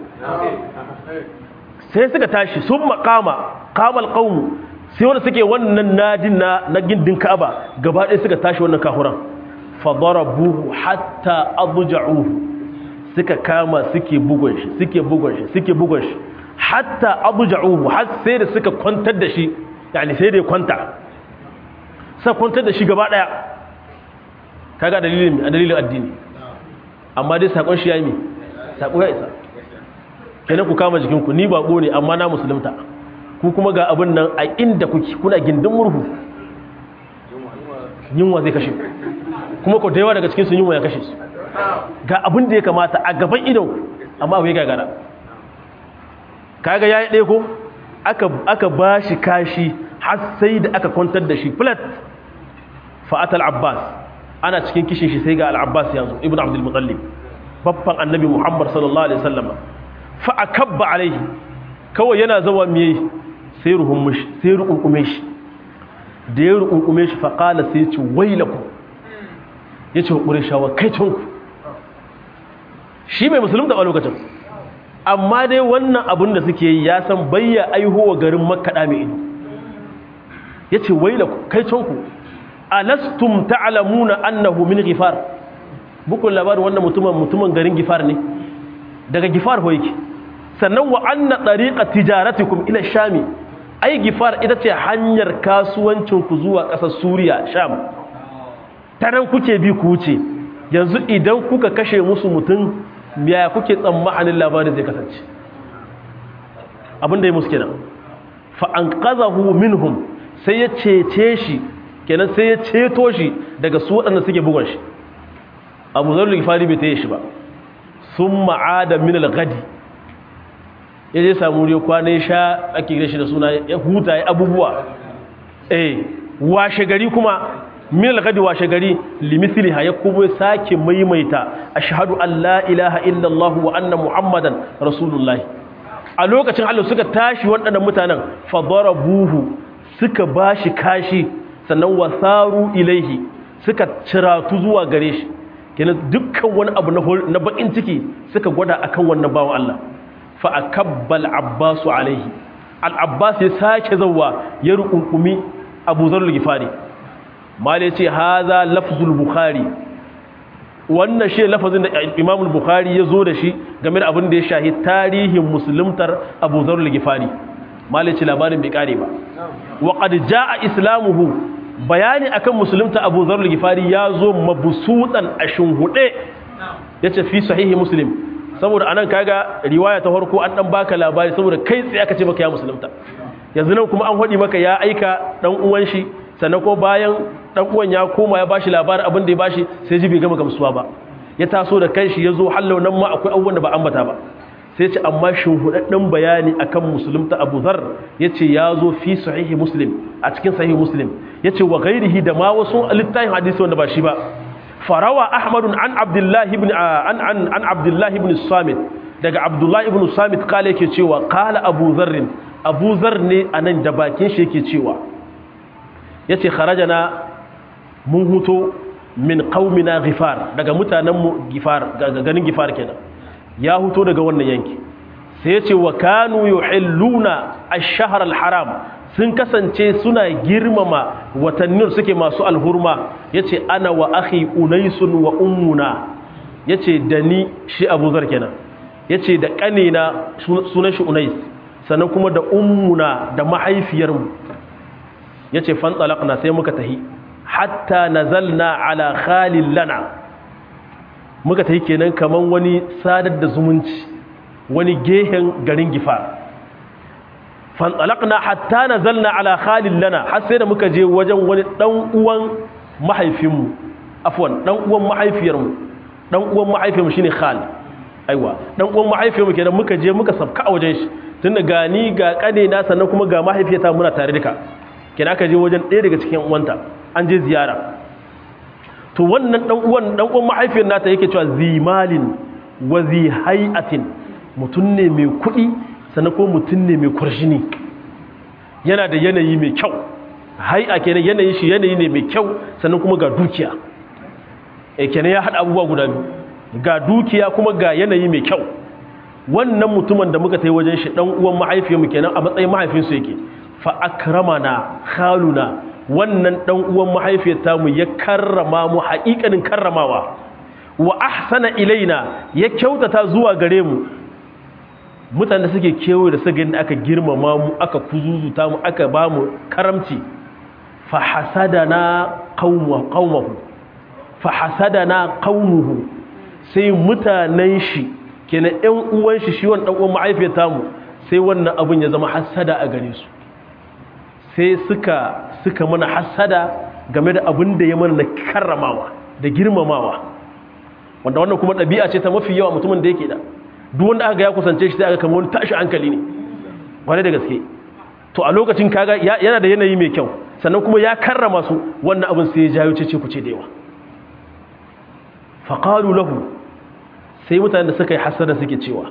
[SPEAKER 1] sai suka tashi sun makama kamal qaumu sai wanda suke wannan nadin na na gindin Ka'aba gaba ɗaya suka tashi wannan kahuran fa darabuhu hatta adja'uhu suka kama suke bugun shi suke bugun shi suke bugun shi hatta adja'uhu har sai da suka kwantar da shi yani sai da ya kwanta sai kwantar da shi gaba ɗaya kaga dalilin dalilin addini amma dai sakon shi yayi me sako ya isa kenan ku kama jikinku ni bako ne amma na musulunta ku kuma ga abin nan a inda kuke kuna gindin murhu yunwa zai kashe kuma ko da yawa daga cikin su yunwa ya kashe su ga abin da ya kamata a gaban idon amma abu ya gagara kaga yayi ɗaya ko aka aka bashi kashi har sai da aka kwantar da shi flat fa atal abbas ana cikin kishin shi sai ga al-abbas yanzu ibnu abdul muttalib babban annabi muhammad sallallahu alaihi wasallam fa akabba alaihi kawai yana zawa miye sai ruhun mishi sai rukunkume shi da ya rukunkume shi fa qala sai ya ce wailakum yace qurayshawa kai tunku shi mai musulunta a lokacin amma dai wannan abin da suke yi ya san bayya aihuwa garin makka da mai ido yace wailakum kai tunku alastum ta'lamuna annahu min ghifar bukun labarin wannan mutumin mutumin garin gifar ne daga gifar ho yake sannan wa anna tariqa tijaratikum ila shami ai gifar ita ce hanyar kasuwancin ku zuwa ƙasar suriya sham tanan kuke bi ku wuce yanzu idan kuka kashe musu mutum ya kuke tsammanin labarin zai kasance abinda ya musu kenan fa anqadhahu minhum sai ya cece shi kenan sai ya ceto shi daga su waɗanda suke bugun shi abu zarul gifari bai taye shi ba sun ma'ada min al-gadi ya je samu riyo kwana ya sha ake gina shi da suna ya huta ya abubuwa eh washe gari kuma min al-gadi washe gari limithli ha ya kuma sake maimaita ashhadu an la ilaha illa allah wa anna muhammadan rasulullah a lokacin Allah suka tashi waɗannan mutanen fa darabuhu suka bashi kashi sannan wasaru ilaihi suka ciratu zuwa gare shi kenan dukkan wani abu na bakin ciki suka gwada akan wannan bawan Allah fa akabbal abbas alaihi al-abbas ya sake zawwa ya rukunkumi abu zarul gifari mali yace hadha lafzul bukhari wannan shi lafazin da imam al-bukhari ya zo da shi game da abin da ya shahi tarihin musuluntar abu zarul gifari mali yace labarin bai kare ba wa qad jaa islamuhu bayani akan musulunta abu zarul gifari ya zo mabusutan a shunhuɗe ya ce fi sahihi muslim saboda anan kaga riwaya ta farko an dan baka labari saboda kai tsaye aka ce maka ya musulunta yanzu nan kuma an haɗi maka ya aika dan uwan shi sannan ko bayan dan uwan ya koma ya bashi labarin abin da ya bashi sai ji bai gama gamsuwa ba ya taso da kanshi ya zo hallau nan ma akwai abubuwan da ba ambata ba sai ce amma shunhuɗaɗɗen bayani akan musulunta abu zar ya ce ya zo fi sahihi muslim a cikin sahihi muslim ya ce wa gairihi da ma wasu littafin hadisi wanda ba shi ba farawa ahmadun an abdullahi ibn an an an abdullahi ibn samit daga abdullahi ibn samit kala yake cewa kala abu zarrin abu zar ne anan da bakin shi yake cewa yace kharajana mun huto min qaumina ghifar daga mutanen mu gifar ga ganin gifar kenan ya huto daga wannan yanki sai yace wa kanu yuhilluna ash-shahr al-haram sun kasance suna girmama watannin suke masu alhurma yace ana wa akhi unaisun wa ummuna yace da ni shi Abu Zar kenan yace da kanina sunan shi Unais sannan kuma da ummuna da mahaifiyarmu yace fan talaqna sai muka tahi hatta nazalna ala khalil lana muka tahi kenan kaman wani sadar da zumunci wani gehen garin Gifar fan talaqna hatta nazalna ala khalil lana har sai da muka je wajen wani dan uwan mahaifinmu afwan dan uwan mahaifiyarmu dan uwan mahaifiyarmu shine khal aiwa dan uwan mahaifiyarmu kenan muka je muka sabka a wajen shi tunda gani ga kane na sannan kuma ga mahaifiyata muna tare duka kenan aka je wajen ɗaya daga cikin uwanta an je ziyara to wannan dan uwan dan uwan mahaifiyar nata yake cewa zimalin wa zi hayatin mutun ne mai kuɗi sannan ko mutun ne mai kurshini yana da yanayi mai kyau hay'a kenan yanayin shi yanayi ne mai kyau sannan kuma ga dukiya eh kenan ya hada abubuwa guda biyu ga dukiya kuma ga yanayi mai kyau wannan mutumin da muka tai wajen shi dan uwan mahaifiyarmu kenan a matsayin mahaifinsu yake fa akramana khaluna wannan dan uwan mahaifiyarta mu ya karrama mu haƙiƙanin karramawa wa ahsana ilaina ya kyautata zuwa gare mu mutane suke kewaye da suka da aka girmama mu aka kuzuzuta mu aka ba mu karamci fa hasadana qaumuhu qaumuhu fa hasadana qaumuhu sai mutanen shi kenan ɗan uwan shi shi wannan uwan mahaifiyarta mu sai wannan abun ya zama hasada a gare su sai suka suka mana hasada game da abin da ya mana na karramawa da girmamawa wanda wannan kuma ɗabi'a ce ta mafi yawa mutumin da yake da duk wanda aka ya kusance shi sai aka kama wani tashi hankali ne wani da gaske to a lokacin kaga yana da yanayi mai kyau sannan kuma ya karrama su wannan abin sai ya jayo cece kuce da yawa faqalu lahu sai mutanen da suka yi hasada suke cewa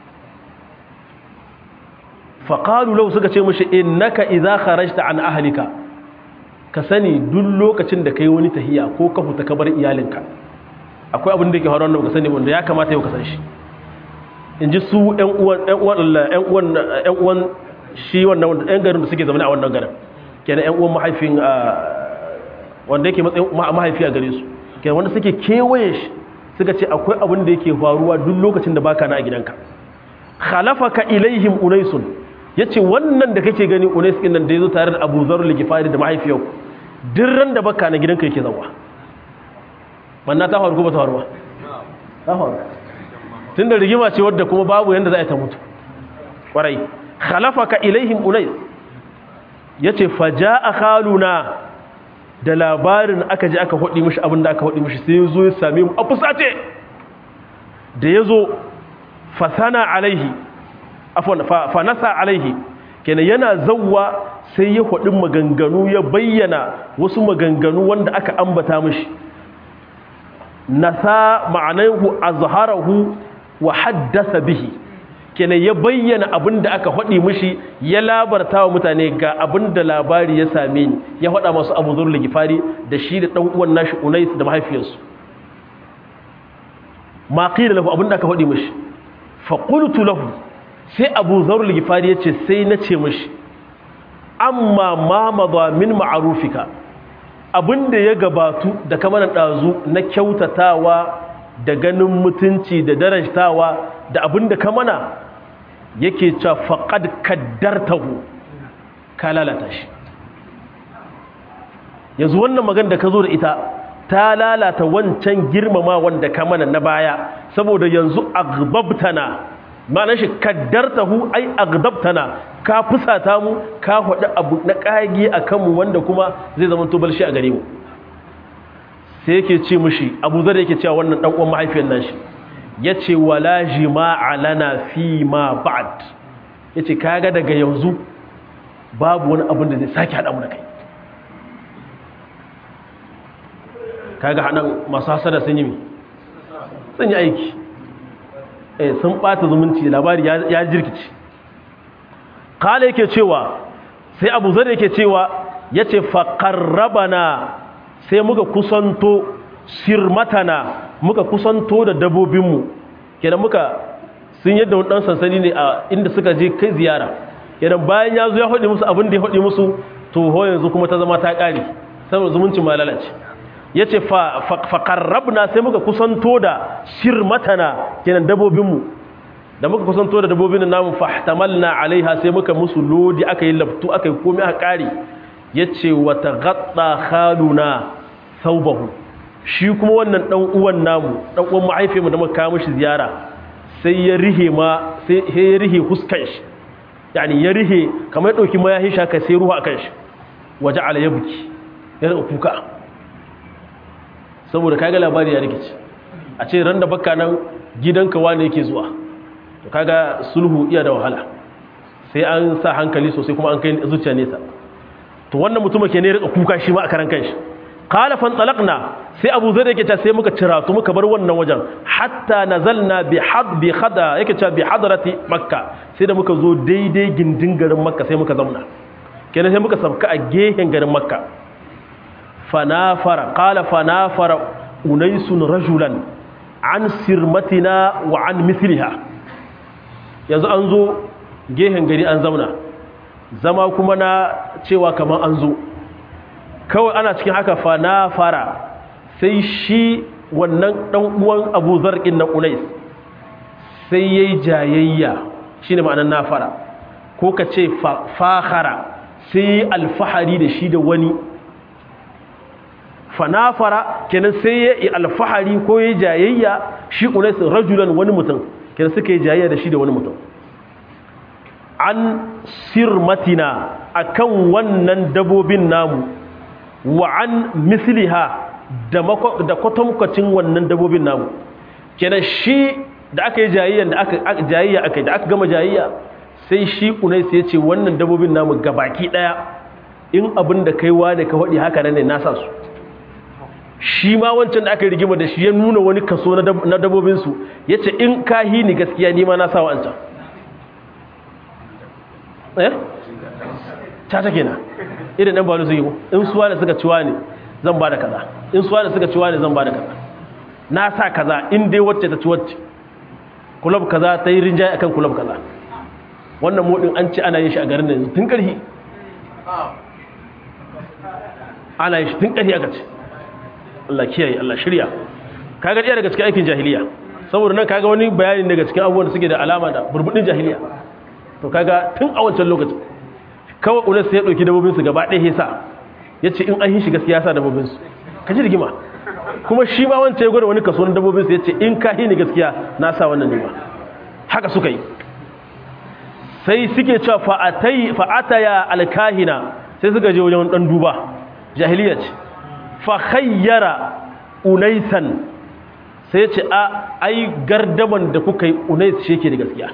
[SPEAKER 1] faqalu lahu suka ce mishi innaka idza kharajta an ahlika ka sani duk lokacin da kai wani tahiya ko ka fita ka bar iyalinka akwai abin da yake faruwa wanda ka sani wanda ya kamata yau ka san shi in ji su ƴan uwan ƴan uwan ƴan uwan ƴan uwan shi wannan ƴan garin da suke zama a wannan garin kenan ƴan uwan mahaifin wanda yake matsayin mahaifiya gare su kenan wanda suke kewaye shi suka ce akwai abin da yake faruwa duk lokacin da baka na a gidanka khalafaka ilaihim unaisun yace wannan da kake gani unais din nan da yazo tare da Abu Dharr al-Ghifari da mahaifiyar duk ran da baka na gidanka yake zawa manna ta faru ko ba ta faru ba ta faru tunda rigima ce wadda kuma babu yanda za a ta mutu kwarai khalafaka ilaihim unais yace faja'a khaluna da labarin aka je aka hodi mishi abinda aka hodi mishi sai yazo ya same mu a fusace da yazo fasana alaihi afwan fa nasa alaihi kenan yana zawwa sai ya hodi maganganu ya bayyana wasu maganganu wanda aka ambata mishi nasa ma'anahu azharahu wa haddasa bihi kenan ya bayyana abinda aka hodi mishi ya labarta wa mutane ga abinda labari ya same ni ya hada masu Abu Dharr al-Ghifari da shi da dan uwan nashi Unais da mahaifiyarsu ma qila lahu abinda aka hodi mishi fa qultu lahu sai Abu Dharr al-Ghifari yace sai nace mishi amma ma madha min ma'rufika abinda ya gabatu da kamanan dazu na kyautatawa da ganin mutunci da darajtawa da abinda kamana yake cewa faqad kaddartahu ka lalata shi yanzu wannan magana da ka zo da ita ta lalata wancan girmama wanda kamana na baya saboda yanzu aghdabtana ma'anar shi kaddartahu ai aghdabtana ka fusata mu ka hadu abu na kage akan mu wanda kuma zai zama to balshi a gare mu sai yake ce mishi Abu Dharr yake cewa wannan dan uwan mahaifiyar nashi yace wala jima'a lana fi ma ba'd yace kaga daga yanzu babu wani abin da zai saki hada mu da kai kaga hanan masu hasada sun yi sun yi aiki eh sun bata zumunci labari ya jirkici kala yake cewa sai Abu Dharr yake cewa yace fa qarrabana sai muka kusanto sirmatana muka kusanto da dabobinmu kenan muka sun yadda wani dan sansani ne a inda suka je kai ziyara kenan bayan ya zo ya hodi musu abin da ya hodi musu to ho yanzu kuma ta zama ta kare saboda zumuncin ma lalace yace fa fa qarrabna sai muka kusanto da sirmatana kenan dabobinmu da muka kusanto da dabobin namu fahtamalna alaiha sai muka musu lodi aka yi laftu aka yi komai aka kare yace wa taghatta khaluna thawbahu shi kuma wannan dan uwan namu dan uwan mahaifiyarmu da muka kawo mishi ziyara sai ya rihe ma sai ya rihe huskan shi yani ya rihe kamar ya dauki mayahin shaka sai ruwa akan shi waja'ala yabki ya rika kuka saboda kaga labari ya rikici a ce ran da baka nan gidanka wane yake zuwa to kaga sulhu iya da wahala sai an sa hankali sosai kuma an kai zuciya nesa to wannan mutum ke ne rika kuka shi ma a karan kanshi qala fan talaqna sai Abu Zar yake ta sai muka cira to muka bar wannan wajen hatta nazalna bi had bi khada yake ta bi hadrati makka sai da muka zo daidai gindin garin makka sai muka zauna kenan sai muka sabka a gehen garin makka fanafara qala fanafara unaisun rajulan an sirmatina wa an mithliha yanzu an zo gehen gari an zauna zama kuma na cewa kaman an zo kawai ana cikin haka fa na fara sai shi wannan dan uwan Abu Zarqin na Unais sai yayi jayayya shine ma'anar na fara ko kace fakhara sai alfahari da shi da wani fa na fara kenan sai yayi alfahari ko yayi jayayya shi Unais rajulan wani mutum kenan suka yi jayayya da shi da wani mutum an sirmatina akan wannan dabobin namu wa an misliha da da kwatankwacin wannan dabobin namu kenan shi da aka yi jayayya da aka jayayya aka da aka gama jayayya sai shi Unais ya ce wannan dabobin namu gabaki daya in abin da kaiwa ne ka wadi haka ne na sa su shi ma wancan da aka rigima da shi ya nuna wani kaso na dabobin su yace in kahi ni gaskiya ni ma na sa wancan eh ta take na idan dan balo zai yi in suwa da suka ciwa ne zan bada kaza in suwa da suka ciwa ne zan bada kaza na sa kaza in dai wacce ta ci wacce club kaza ta yi rinjaye akan club kaza wannan modin an ci ana yin shi a garin nan tun karhi ana yin shi tun karhi aka ce Allah kiyaye Allah shirya kaga ɗaya daga cikin aikin jahiliya saboda nan kaga wani bayani daga cikin abubuwan da suke da alama da burbudin jahiliya to kaga tun a wancan lokacin kawai Unais sai ya dauki dabobin su gaba ɗaya yasa yace in an yi shiga siyasa dabobin su kaji rigima kuma shi ma wancan ya gwada wani kaso na dabobin su yace in ka yi ni gaskiya na sa wannan ne ba haka suka yi sai suke cewa fa atai fa ataya alkahina sai suka je wajen dan duba jahiliya ce fa khayyara Unaisan sai yace a ai gardaman da kuka yi Unais shi yake da gaskiya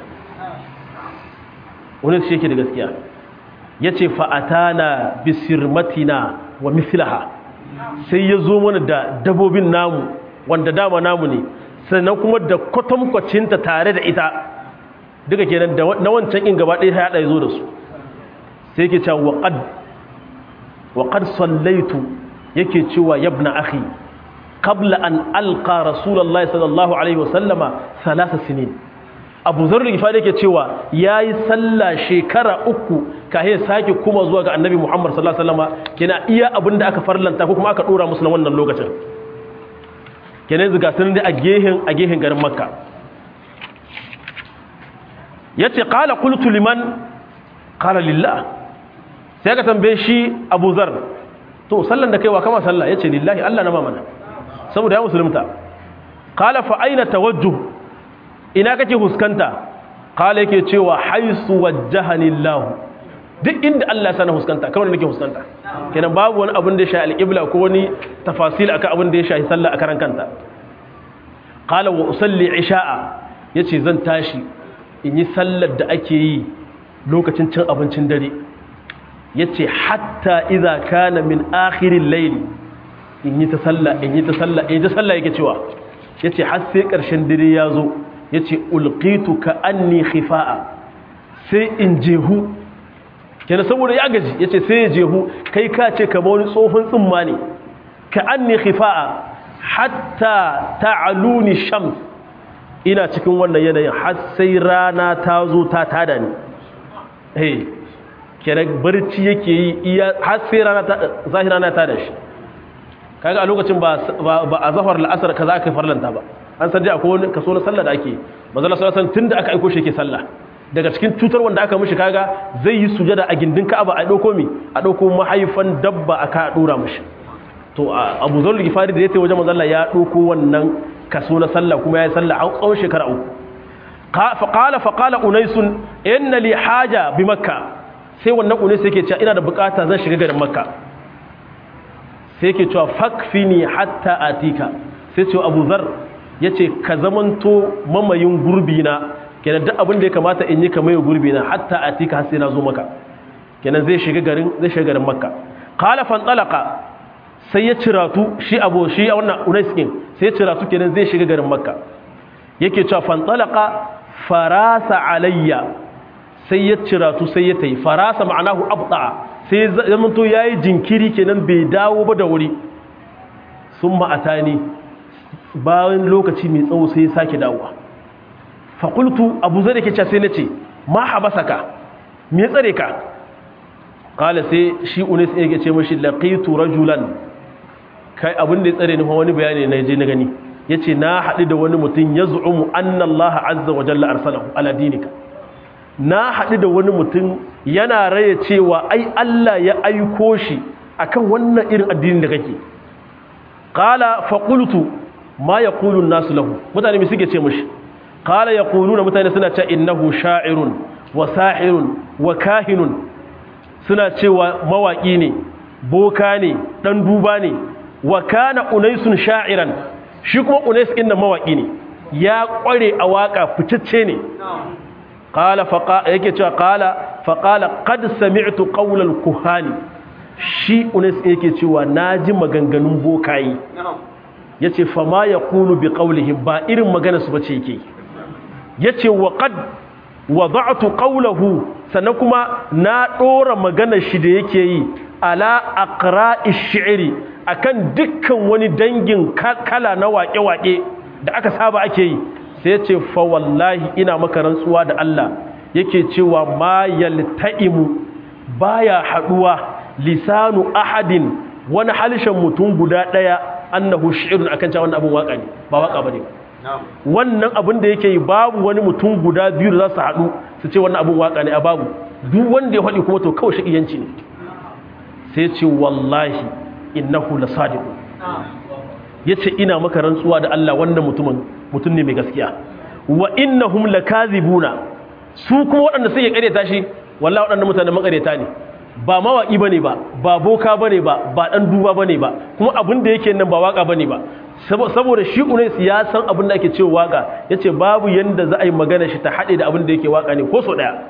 [SPEAKER 1] Unais shi yake da gaskiya ya ce fa'atana bisirmatina wa mislaha sai ya zo mana da dabobin namu wanda dama namu ne sannan kuma da kwatankwacinta tare da ita duka kenan da na wancan in gaba ɗaya haɗa ya zo da su sai yake cewa waƙad sallaitu yake cewa yabna akhi qabla an alqa rasulallah sallallahu alaihi wasallama salasa sinin abu zarri gifari yake cewa ya yi sallah shekara uku kahe sake kuma zuwa ga annabi muhammad sallallahu alaihi wasallama kina iya abin da aka farlanta ko kuma aka dora musu na wannan lokacin kenan zuga sun da a gehen a gehen garin makka yace qala qultu liman qala lillah sai ka tambaye shi abu zar to sallan da kaiwa kama sallah yace lillahi Allah na mamana saboda ya musulunta qala fa aina tawajjuh ina kake huskanta kala yake cewa haisu wajjahani Allah duk inda Allah sana huskanta kamar nake huskanta kenan babu wani abin da ya shafi al-qibla ko wani tafasil akan abin da ya shafi sallah a karan kanta kala wa usalli isha'a yace zan tashi in yi sallar da ake yi lokacin cin abincin dare yace hatta idza kana min akhiril layl in yi ta sallah in yi ta sallah in yi ta sallah yake cewa yace har sai karshen dare ya zo ya ce ulkitu ka anni khifa'a sai in jehu kenan saboda ya gaji ya ce sai ya jehu kai ka ce kama wani tsohon tsumma ne ka anni khifa'a hatta ta'aluni shams ina cikin wannan yanayin har sai rana ta zo ta tada ni eh kenan barci yake yi iya har sai rana ta zahira na tada shi kaga a lokacin ba ba a zafar al'asar kaza aka farlanta ba an san dai akwai wani kaso na sallah da ake manzo sallallahu alaihi wasallam tunda aka aika shi yake sallah daga cikin cutar wanda aka mishi kaga zai yi sujada a gindin Ka'aba a dauko mi a dauko mahaifan dabba aka dora mishi to Abu Zar al-Ghifari da yace wajen manzo Allah ya dauko wannan kaso na sallah kuma yayi sallah a tsawon shekara uku fa qala fa qala unais inna li haja bi makkah sai wannan unais yake cewa ina da bukata zan shiga garin makka sai yake cewa fakfini hatta atika sai ce Abu Zar yace ka zamanto mamayin gurbi na kenan duk abin da ya kamata in yi kamar gurbi na hatta atika har sai na zo maka kenan zai shiga garin zai shiga garin makka qala fan talaqa sai ya ciratu shi abu shi wannan unais din sai ya ciratu kenan zai shiga garin makka yake cewa fan talaqa farasa alayya sai ya ciratu sai ya tayi farasa ma'anahu abda sai zamanto yayi jinkiri kenan bai dawo ba da wuri summa atani bayan lokaci mai tsawo sai ya sake dawowa faƙultu abu zai da ke sai na ce ma habasaka me tsare ka ƙala sai shi unis ya ce mashi laƙaitu rajulan kai abin da ya tsare nufa wani bayani na je na gani ya ce na haɗu da wani mutum ya zu'umu annallaha azza wa jalla arsalahu ala dinika na haɗu da wani mutum yana raya cewa ai Allah ya aiko shi akan wannan irin addinin da kake ƙala faƙultu ma ya ƙulun nasu lahu mutane mai suke ce mashi قال يقولون mutane suna cewa innahu sha'irun wa sahirun wa kahinun suna cewa mawaki ne boka ne dan duba ne wa kana unaisun sha'iran shi kuma unais din mawaki ne ya kware a waka ficicce ne qala faqa yake cewa qala faqala qad sami'tu qawla al-kuhani shi unais yake cewa naji maganganun bokayi yace fa ma yaqulu bi qawlihi ba irin magana su bace yake yace wa qad wada'tu qawluhu sannan kuma na dora maganar shi da yake yi ala aqra'i shi'ri akan dukkan wani dangin kala na waƙe-waƙe da aka saba ake yi sai yace fa wallahi ina maka rantsuwa da Allah yake cewa ma yalta'imu baya haduwa lisanu ahadin wani halishan mutum guda daya annahu shi'run akan cewa wannan abun waka ne ba waka bane wannan abin da yake yi babu wani mutum guda biyu da za su haɗu su ce wannan abin waka ne a babu duk wanda ya faɗi kuma to kawai shaƙiyanci ne sai ce wallahi innahu lasadiqun yace ina maka rantsuwa da Allah wannan mutumin mutum ne mai gaskiya wa innahum lakazibuna su kuma waɗanda suke ƙaryata shi wallahi waɗannan mutanen maƙaryata ne ba mawaki bane ba ba boka bane ba ba dan duba bane ba kuma abin da yake nan ba waka bane ba saboda shi unais ya san abin da ake cewa waka yace babu yanda za a yi magana shi ta hade da abin da yake waka ne ko so daya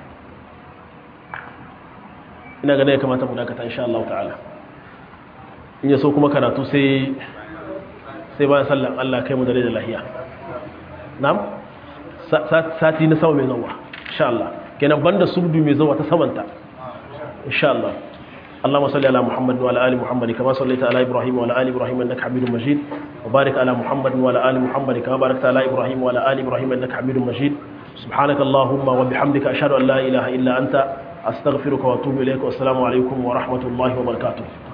[SPEAKER 1] ina ga ya kamata mu dakata insha Allah ta'ala in ya so kuma karatu sai sai bayan sallan Allah kai mu da rai da lahiya na'am sati na sama mai zawa insha Allah kenan banda subdu mai zawa ta samanta insha Allah اللهم صل على محمد وعلى ال محمد كما صليت على ابراهيم وعلى ال ابراهيم انك حميد مجيد وبارك على محمد وعلى ال محمد كما باركت على ابراهيم وعلى ال ابراهيم انك حميد مجيد سبحانك اللهم وبحمدك اشهد ان لا اله الا انت استغفرك واتوب اليك والسلام عليكم ورحمه الله وبركاته